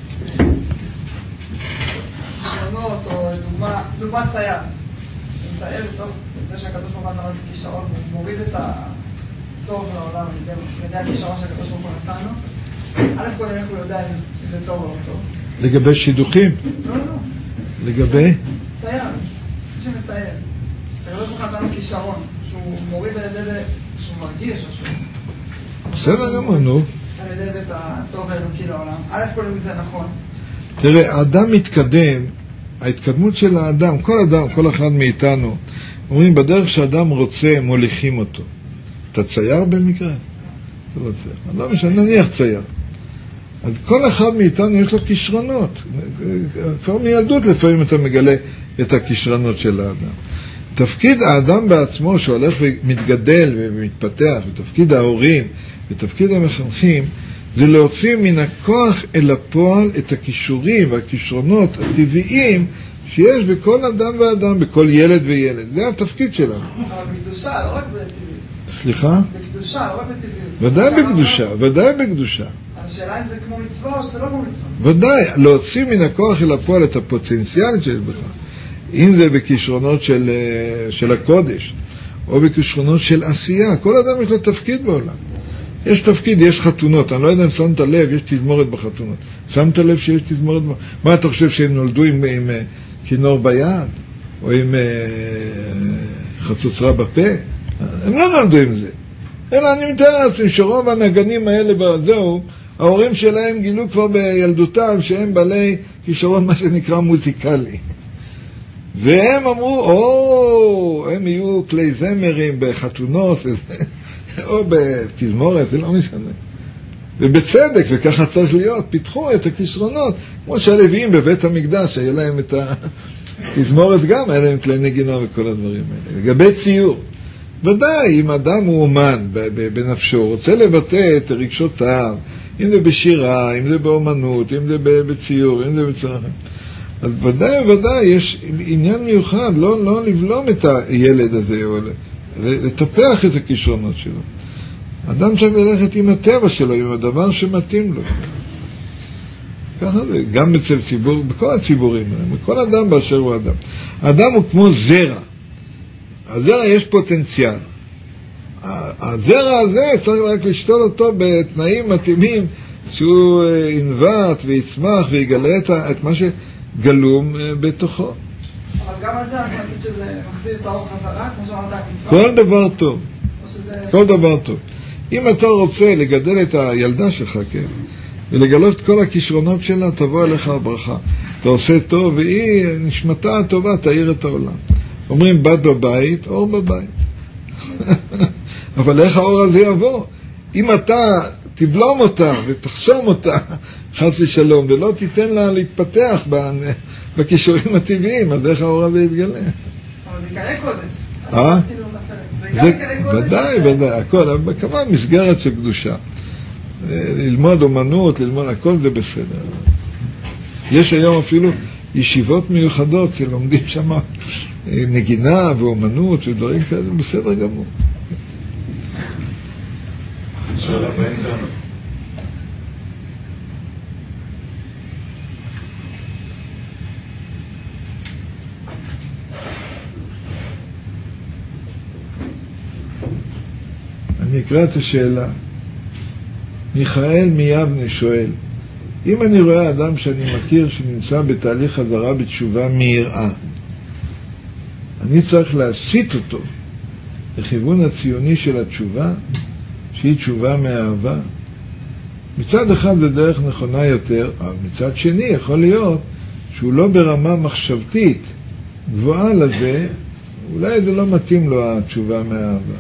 כישרונות, או דוגמה צייר, שמצייר בתוך זה שהקדוש ברוך הוא נתן לו כישרון, הוא מוריד את הטוב לעולם, ידי הכישרון שהקדוש ברוך הוא נתן לו. א' כל איך הוא יודע אם זה טוב או לא טוב. לגבי שידוכים? לא. לגבי? צייר, מי שמצייר. הקדוש ברוך הוא נתן לו כישרון, שהוא מוריד על ידי זה, שהוא מרגיש או שהוא... בסדר גמור, נו. על ידי זה את הטוב האלוקי לעולם. א' כל אם זה נכון. תראה, האדם מתקדם, ההתקדמות של האדם, כל אחד מאיתנו, אומרים, בדרך שאדם רוצה, מוליכים אותו. אתה צייר במקרה? אתה לא צייר. לא משנה, נניח צייר. אז כל אחד מאיתנו יש לו כישרונות. כבר מילדות לפעמים אתה מגלה את הכישרונות של האדם. תפקיד האדם בעצמו שהולך ומתגדל ומתפתח, ותפקיד ההורים, ותפקיד המחנכים, זה להוציא מן הכוח אל הפועל את הכישורים והכישרונות הטבעיים שיש בכל אדם ואדם, בכל ילד וילד. זה התפקיד שלנו. אבל בקדושה, לא רק בטבעיות. סליחה? בקדושה, לא רק בטבעיות. ודאי בקדושה. השאלה אם זה כמו מצווה או שזה לא כמו מצווה. ודאי, להוציא מן הכוח אל הפועל את הפוטנציאל שיש בך. אם זה בכישרונות של הקודש, או בכישרונות של עשייה. כל אדם יש לו תפקיד בעולם. יש תפקיד, יש חתונות. אני לא יודע אם שמת לב, יש תזמורת בחתונות. שמת לב שיש תזמורת בחתונות? מה אתה חושב שהם נולדו עם כינור ביד? או עם חצוצרה בפה? הם לא נולדו עם זה. אלא אני מתאר לעצמי שרוב הנגנים האלה זהו, ההורים שלהם גילו כבר בילדותם שהם בעלי כישרון מה שנקרא מוזיקלי. והם אמרו, הם יהיו כלי זמרים בחתונות או בתזמורת, זה לא משנה. ובצדק, וככה צריך להיות, פיתחו את הכישרונות, כמו שהלוויים בבית המקדש, היה להם את התזמורת גם, היה להם כלי נגינה וכל הדברים האלה. לגבי ציור, ודאי, אם אדם הוא אומן בנפשו, רוצה לבטא את רגשותיו, אם זה בשירה, אם זה באומנות, אם זה בציור, אם זה בצרכים. אז ודאי, יש עניין מיוחד, לא לבלום את הילד הזה, או לטפח את הכישרונות שלו. אדם צריך ללכת עם הטבע שלו, עם הדבר שמתאים לו. ככה זה, גם אצל ציבור, בכל הציבורים, בכל אדם באשר הוא אדם. האדם הוא כמו זרע. הזרע יש פוטנציאל. הזרע הזה צריך רק לשתול אותו בתנאים מתאימים, שהוא ינבט ויצמח ויגלה את מה שגלום בתוכו. אבל גם על זה אנחנו נגיד שזה מחזיר את האור חזרה, כמו שאמרת, כל דבר טוב. כל דבר טוב. אם אתה רוצה לגדל את הילדה שלך, כן, ולגלות את כל הכישרונות שלה, תבוא אליך הברכה. אתה עושה טוב, והיא נשמתה הטובה, תאיר את העולם. אומרים בת בבית, אור בבית. אבל איך האור הזה יבוא? אם אתה תבלום אותה ותחסום אותה, חס ושלום, ולא תיתן לה להתפתח בכישורים הטבעיים, אז איך האור הזה יתגלה? אבל זה יקרה קודש. זה ודאי, הכל, אבל כמובן מסגרת של קדושה. ללמוד אומנות, ללמוד הכל זה בסדר. יש היום אפילו ישיבות מיוחדות שלומדים שם נגינה ואומנות ודברים כאלה, בסדר גמור. שאלה באינטרנט. אני אקרא את השאלה. מיכאל מיבנה שואל, אם אני רואה אדם שאני מכיר שנמצא בתהליך חזרה בתשובה מיראה, אני צריך להסיט אותו לכיוון הציוני של התשובה, שהיא תשובה מהאהבה. מצד אחד זה דרך נכונה יותר, אבל מצד שני יכול להיות שהוא לא ברמה מחשבתית גבוהה לזה, אולי זה לא מתאים לו התשובה מהאהבה.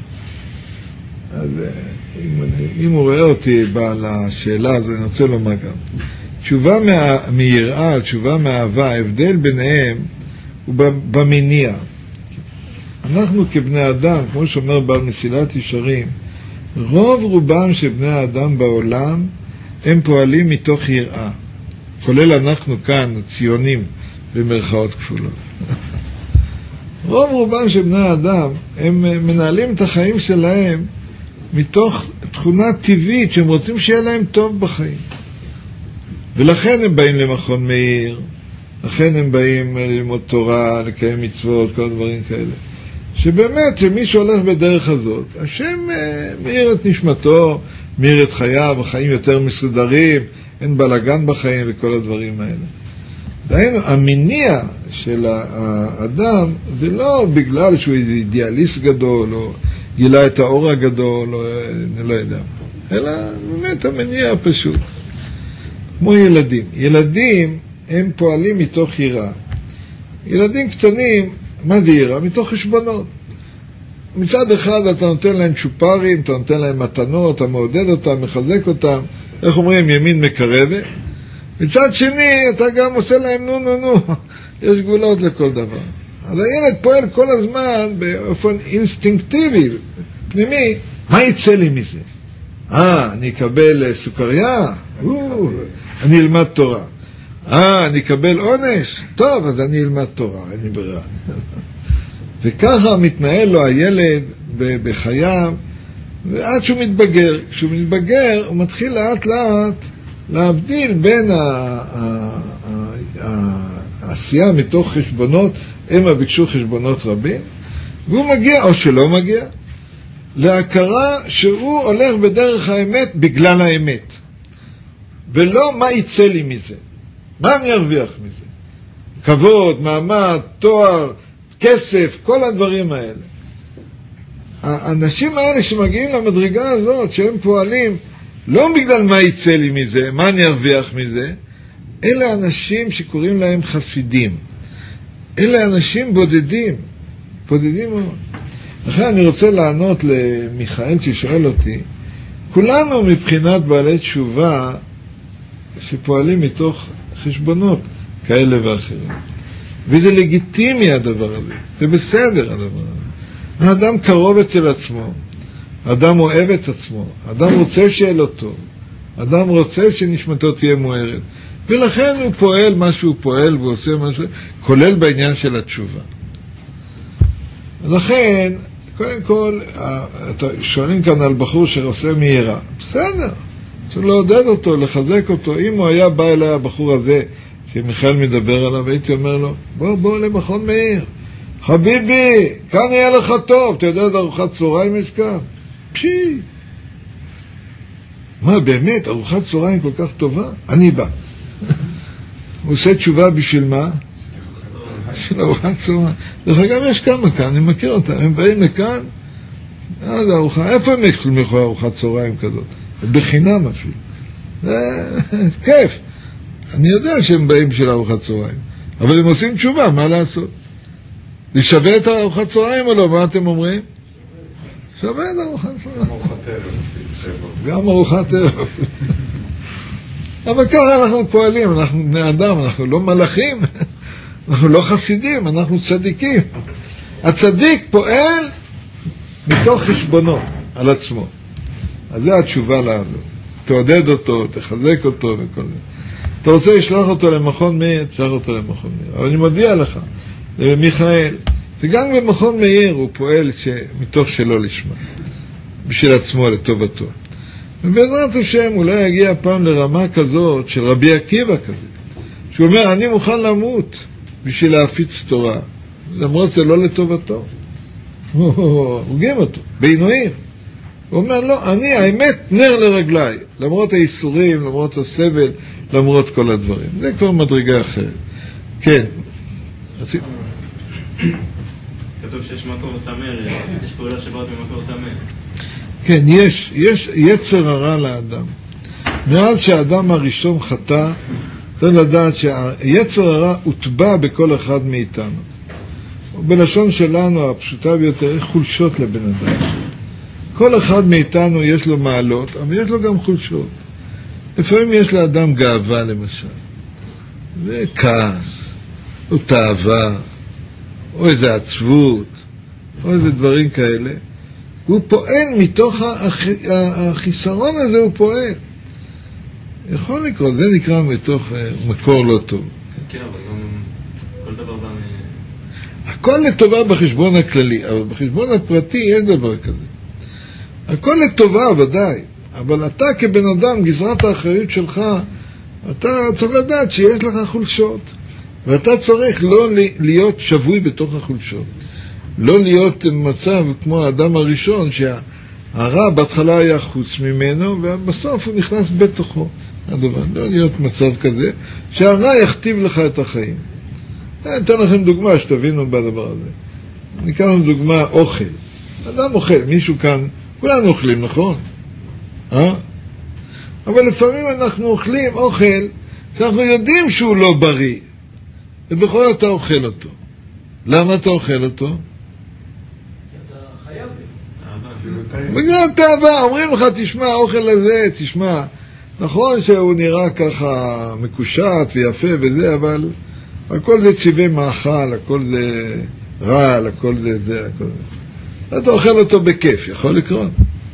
אז אם הוא רואה אותי בעל השאלה הזו, אני רוצה לומר גם. תשובה מיראה, תשובה מאהבה, ההבדל ביניהם הוא במניע. אנחנו כבני אדם, כמו שאומר בעל מסילת ישרים, רוב רובם של בני האדם בעולם הם פועלים מתוך יראה. כולל אנחנו כאן, הציונים, במרכאות כפולות. רוב רובם של בני האדם הם מנהלים את החיים שלהם מתוך תכונה טבעית שהם רוצים שיהיה להם טוב בחיים. ולכן הם באים למכון מאיר, לכן הם באים ללמוד תורה, לקיים מצוות, כל דברים כאלה. שבאמת, שמי שהולך בדרך הזאת, השם מאיר את נשמתו, מאיר את חייו, החיים יותר מסודרים, אין בלגן בחיים וכל הדברים האלה. דהיינו, המניע של האדם זה לא בגלל שהוא אידיאליסט גדול, או גילה את האור הגדול, או אני לא יודע, אלא באמת המניע הפשוט. כמו ילדים. ילדים הם פועלים מתוך יראה. ילדים קטנים, מה זה יראה? מתוך חשבונות. מצד אחד אתה נותן להם צ'ופרים, אתה נותן להם מתנות, אתה מעודד אותם, מחזק אותם, איך אומרים, ימין מקרבת. מצד שני אתה גם עושה להם נו, יש גבולות לכל דבר. אז הילד פועל כל הזמן באופן אינסטינקטיבי, פנימי, מה יצא לי מזה? אני אקבל סוכריה? אני אלמד תורה. אני אקבל עונש? טוב, אז אני אלמד תורה, אין לי ברירה. וככה מתנהל לו הילד בחייו, ועד שהוא מתבגר. כשהוא מתבגר, הוא מתחיל לאט לאט להבדיל בין העשייה מתוך חשבונות, הם ביקשו חשבונות רבים, והוא מגיע, או שלא מגיע, להכרה שהוא הולך בדרך האמת בגלל האמת. ולא מה יצא לי מזה. מה אני ארוויח מזה? כבוד, מעמד, תואר, כסף, כל הדברים האלה. האנשים האלה שמגיעים למדרגה הזאת, שהם פועלים לא בגלל מה יצא לי מזה, מה אני ארוויח מזה, אלה אנשים שקוראים להם חסידים. אלה אנשים בודדים מאוד. לכן אני רוצה לענות למיכאל ששואל אותי, כולנו מבחינת בעלי תשובה שפועלים מתוך חשבונות כאלה ואחרים. וזה לגיטימי הדבר הזה, זה בסדר הדבר הזה. האדם קרוב אצל עצמו, האדם אוהב את עצמו, האדם רוצה שיהיה לו טוב, האדם רוצה שנשמתו תהיה מוארת, ולכן הוא פועל מה שהוא פועל והוא עושה משהו, כולל בעניין של התשובה. לכן, קודם כל, שואלים כאן על בחור שעושה מהירה. בסדר, צריך לעודד אותו, לחזק אותו. אם הוא היה בא אליי הבחור הזה, שמיכאל מדבר עליו, הייתי אומר לו, בוא למכון מאיר. חביבי, כאן יהיה לך טוב. אתה יודע, ארוחת צהריים יש כאן? פשי. מה, באמת, ארוחת צהריים כל כך טובה? אני בא. הוא עושה תשובה בשביל מה? של ארוחת צהריים. דרך אגב, יש כמה כאן, אני מכיר אותם. הם באים לכאן, איפה הם יכולים לאכול ארוחת צהריים כזאת? בחינם אפילו. כיף. אני יודע שהם באים של ארוחת צהריים. אבל הם עושים תשובה, מה לעשות? זה שווה את ארוחת צהריים או לא? מה אתם אומרים? שווה לארוחת צהריים. ארוחת ערב. גם ארוחת ערב. אבל ככה אנחנו פועלים, אנחנו בני אדם, אנחנו לא מלאכים, אנחנו לא חסידים, אנחנו צדיקים. הצדיק פועל מתוך חשבונות על עצמו. אז זה התשובה לנו. תעודד אותו, תחזק אותו וכל זה. אתה רוצה לשלוח אותו למכון מאיר, תשלח אותו למכון מאיר. אבל אני מודיע לך, למיכאל, שגם במכון מאיר הוא פועל מתוך שלא לשמה, בשביל עצמו, לטובתו. ובעזרת השם אולי יגיע פעם לרמה כזאת של רבי עקיבא כזה, שהוא אומר, אני מוכן למות בשביל להפיץ תורה, למרות זה לא לטובתו. הוגים אותו, בעינויים. הוא אומר, לא, אני האמת נר לרגליי, למרות האיסורים, למרות הסבל, למרות כל הדברים. זה כבר מדרגה אחרת. כן. כתוב שיש מקור תמר, יש פעולה שבאות ממקור תמר. כן, יש יצר הרע לאדם. מאז שהאדם הראשון חטא, צריך לדעת שהיצר הרע הוטבע בכל אחד מאיתנו. בלשון שלנו, הפשוטה ביותר, יש חולשות לבן אדם. כל אחד מאיתנו יש לו מעלות, אבל יש לו גם חולשות. לפעמים יש לאדם גאווה למשל, וכעס, או תאווה, או איזו עצבות, או איזה דברים כאלה. הוא פועל מתוך החיסרון הזה, הוא פועל. יכול לקרות, זה נקרא מתוך מקור לא טוב. כן, אבל גם כל דבר בא הכל לטובה בחשבון הכללי, אבל בחשבון הפרטי אין דבר כזה. הכל לטובה ודאי, אבל אתה כבן אדם, גזרת האחריות שלך, אתה צריך לדעת שיש לך חולשות, ואתה צריך לא להיות שבוי בתוך החולשות. לא להיות מצב כמו האדם הראשון, שהרע בהתחלה היה חוץ ממנו, ובסוף הוא נכנס בתוכו. הדבר, לא להיות מצב כזה, שהרע יכתיב לך את החיים. אני אתן לכם דוגמה שתבינו בדבר הזה. ניקח לנו דוגמה, אוכל. אדם אוכל, מישהו כאן, כולנו אוכלים, נכון? אבל לפעמים אנחנו אוכלים אוכל שאנחנו יודעים שהוא לא בריא, ובכל זאת אתה אוכל אותו. למה אתה אוכל אותו? בגלל תאווה, אומרים לך, תשמע, האוכל הזה, תשמע, נכון שהוא נראה ככה מקושט ויפה וזה, אבל הכל זה צבעי מאכל, הכל זה רעל, הכל זה, הכל זה. אתה אוכל אותו בכיף, יכול לקרות?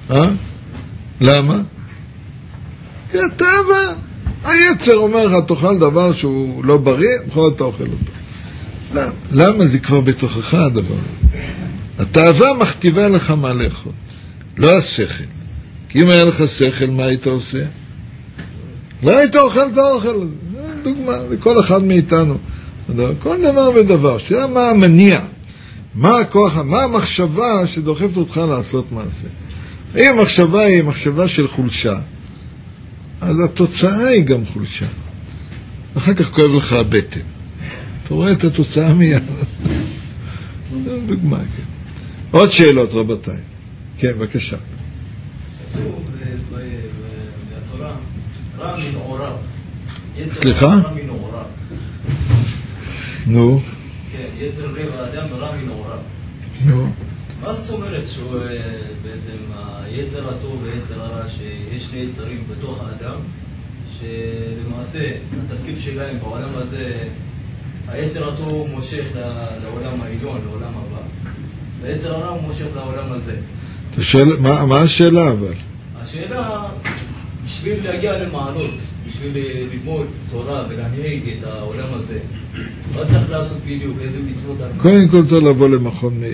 למה? כי התאווה, היצר אומר לך, תאכל דבר שהוא לא בריא, בכל זאת אתה אוכל אותו. למה? זה כבר בתוכך הדבר. התאווה מכתיבה לך מה לאכול, לא השכל. כי אם היה לך שכל, מה היית עושה? לא היית אוכל את האוכל. דוגמה, לכל אחד מאיתנו. כל דבר ודבר. שתראה מה המניע, מה הכוח, מה המחשבה שדוחפת אותך לעשות מעשה. אם המחשבה היא מחשבה של חולשה, אז התוצאה היא גם חולשה. אחר כך כואב לך הבטן. אתה רואה את התוצאה מיד. דוגמה, כן. עוד שאלות, רבותיי. כן, בבקשה. כתוב בתורה, רע מנעוריו. סליחה? רע מנעוריו. נו. כן, יצר לב האדם רע מנעוריו. נו. מה זאת אומרת שהוא בעצם היצר הטוב והיצר הרע, שיש שני יצרים בתוך האדם, שלמעשה התפקיד שלהם בעולם הזה, היצר הטוב מושך לעולם העליון, לעולם הבא, והיצר הרע הוא מושך לעולם הזה. מה השאלה אבל? השאלה, בשביל להגיע למעלות, בשביל ללמוד תורה ולהנהיג את העולם הזה, מה צריך לעשות בדיוק, איזה מצוות? קודם כל צריך לבוא למכון מאיר.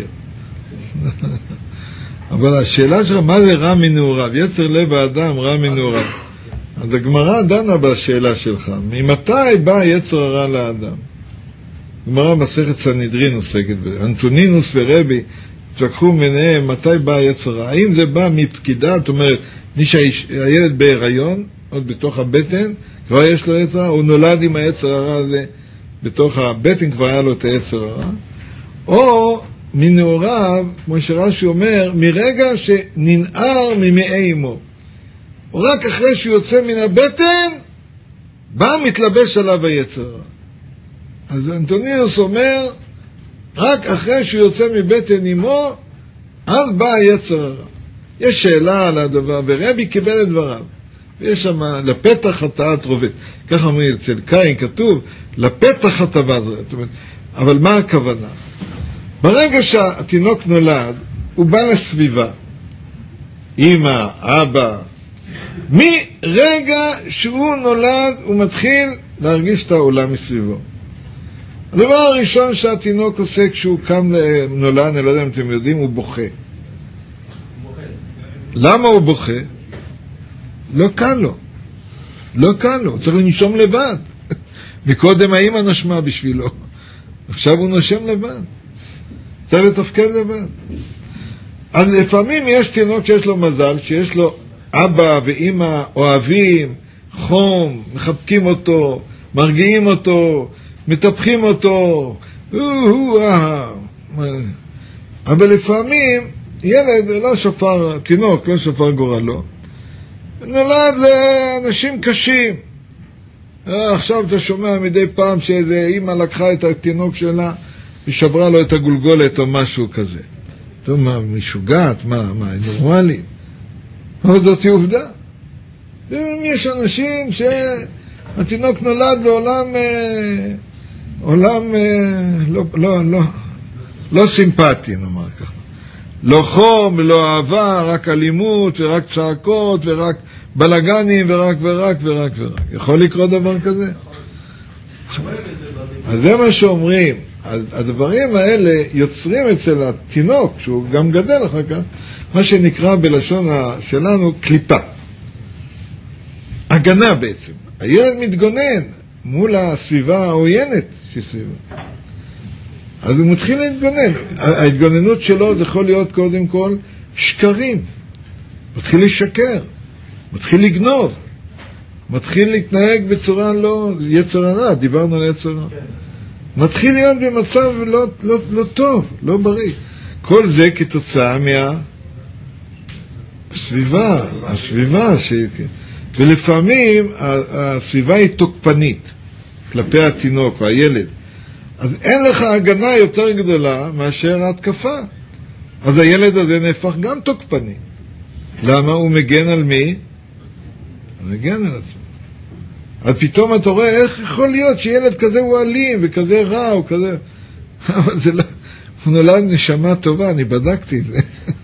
אבל השאלה שלך, מה זה רע מנעוריו? יצר לב האדם רע מנעוריו. אז הגמרא דנה בשאלה שלך, ממתי בא יצר הרע לאדם? הגמרא מסכת סנהדרין עוסקת בזה. אנטונינוס ורבי התווכחו ביניהם מתי בא יצר הרע. האם זה בא מפקידה, זאת אומרת, מי שהילד בהיריון, עוד בתוך הבטן, כבר יש לו יצר הרע, הוא נולד עם היצר הרע הזה, בתוך הבטן כבר היה לו את היצר הרע, או מנעוריו, כמו שרש"י אומר, מרגע שננער ממעי אמו. או רק אחרי שהוא יוצא מן הבטן, בא מתלבש עליו היצר הרע. אז אנטונינוס אומר, רק אחרי שהוא יוצא מבטן אמו, אז בא היצר הרע. יש שאלה על הדבר, ורבי קיבל את דבריו. ויש שם, לפתח חטאת רובץ. כך אומרים, אצל קין כתוב, לפתח חטאת רובץ. אבל מה הכוונה? ברגע שהתינוק נולד, הוא בא לסביבה. אמא, אבא. מרגע שהוא נולד, הוא מתחיל להרגיש את העולם מסביבו. הדבר הראשון שהתינוק עושה כשהוא קם נולד, אני לא יודע אם אתם יודעים, הוא בוכה. למה הוא בוכה? לא קל לו. לא קל לו, הוא צריך לנשום לבד. מקודם האמא נשמה בשבילו. עכשיו הוא נושם לבד. צריך לתפקד לבד. אז לפעמים יש תינוק שיש לו מזל, שיש לו אבא ואמא אוהבים, חום, מחבקים אותו, מרגיעים אותו, מטפחים אותו, אבל לפעמים ילד לא שפר, תינוק לא שפר גורלו, נולד לאנשים קשים. עכשיו אתה שומע מדי פעם שאיזה אמא לקחה את התינוק שלה ושברה לו את הגולגולת או משהו כזה. טוב, מה, משוגעת? מה, נורמלית? אבל זאת היא עובדה. יש אנשים שהתינוק נולד לעולם לא סימפטי, נאמר ככה. לא חום, לא אהבה, רק אלימות ורק צעקות ורק בלגנים ורק. יכול לקרות דבר כזה? אז זה מה שאומרים. הדברים האלה יוצרים אצל התינוק, שהוא גם גדל אחר כך, מה שנקרא בלשון שלנו קליפה. הגנה בעצם. הילד מתגונן מול הסביבה העוינת שסביבה. אז הוא מתחיל להתגונן. ההתגוננות שלו זה יכול להיות קודם כל שקרים. מתחיל לשקר. מתחיל לגנוב. מתחיל להתנהג בצורה יצר הרע. דיברנו על יצר הרע. מתחיל להיות במצב לא טוב, לא בריא. כל זה כתוצאה הסביבה ולפעמים הסביבה היא תוקפנית כלפי התינוק או הילד. אז אין לך הגנה יותר גדולה מאשר ההתקפה. אז הילד הזה נהפך גם תוקפני. למה? הוא מגן על מי? הוא מגן על עצמו. אז פתאום אתה רואה איך יכול להיות שילד כזה הוא אלים וכזה רע או כזה. אבל זה לא... הוא נולד נשמה טובה, אני בדקתי את זה.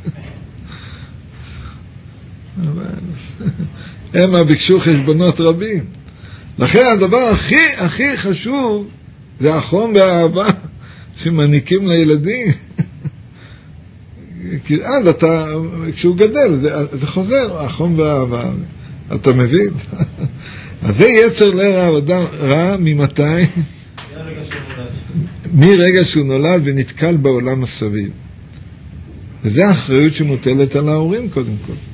הם ביקשו חשבונות רבים. לכן הדבר הכי חשוב זה החום והאהבה שמעניקים לילדים. כי אז כשהוא גדל, זה חוזר, החום והאהבה. אתה מבין? אז זה יצר לרע אדם רע ממתי? מרגע שהוא נולד ונתקל בעולם הסביב. וזה האחריות שמוטלת על ההורים קודם כל.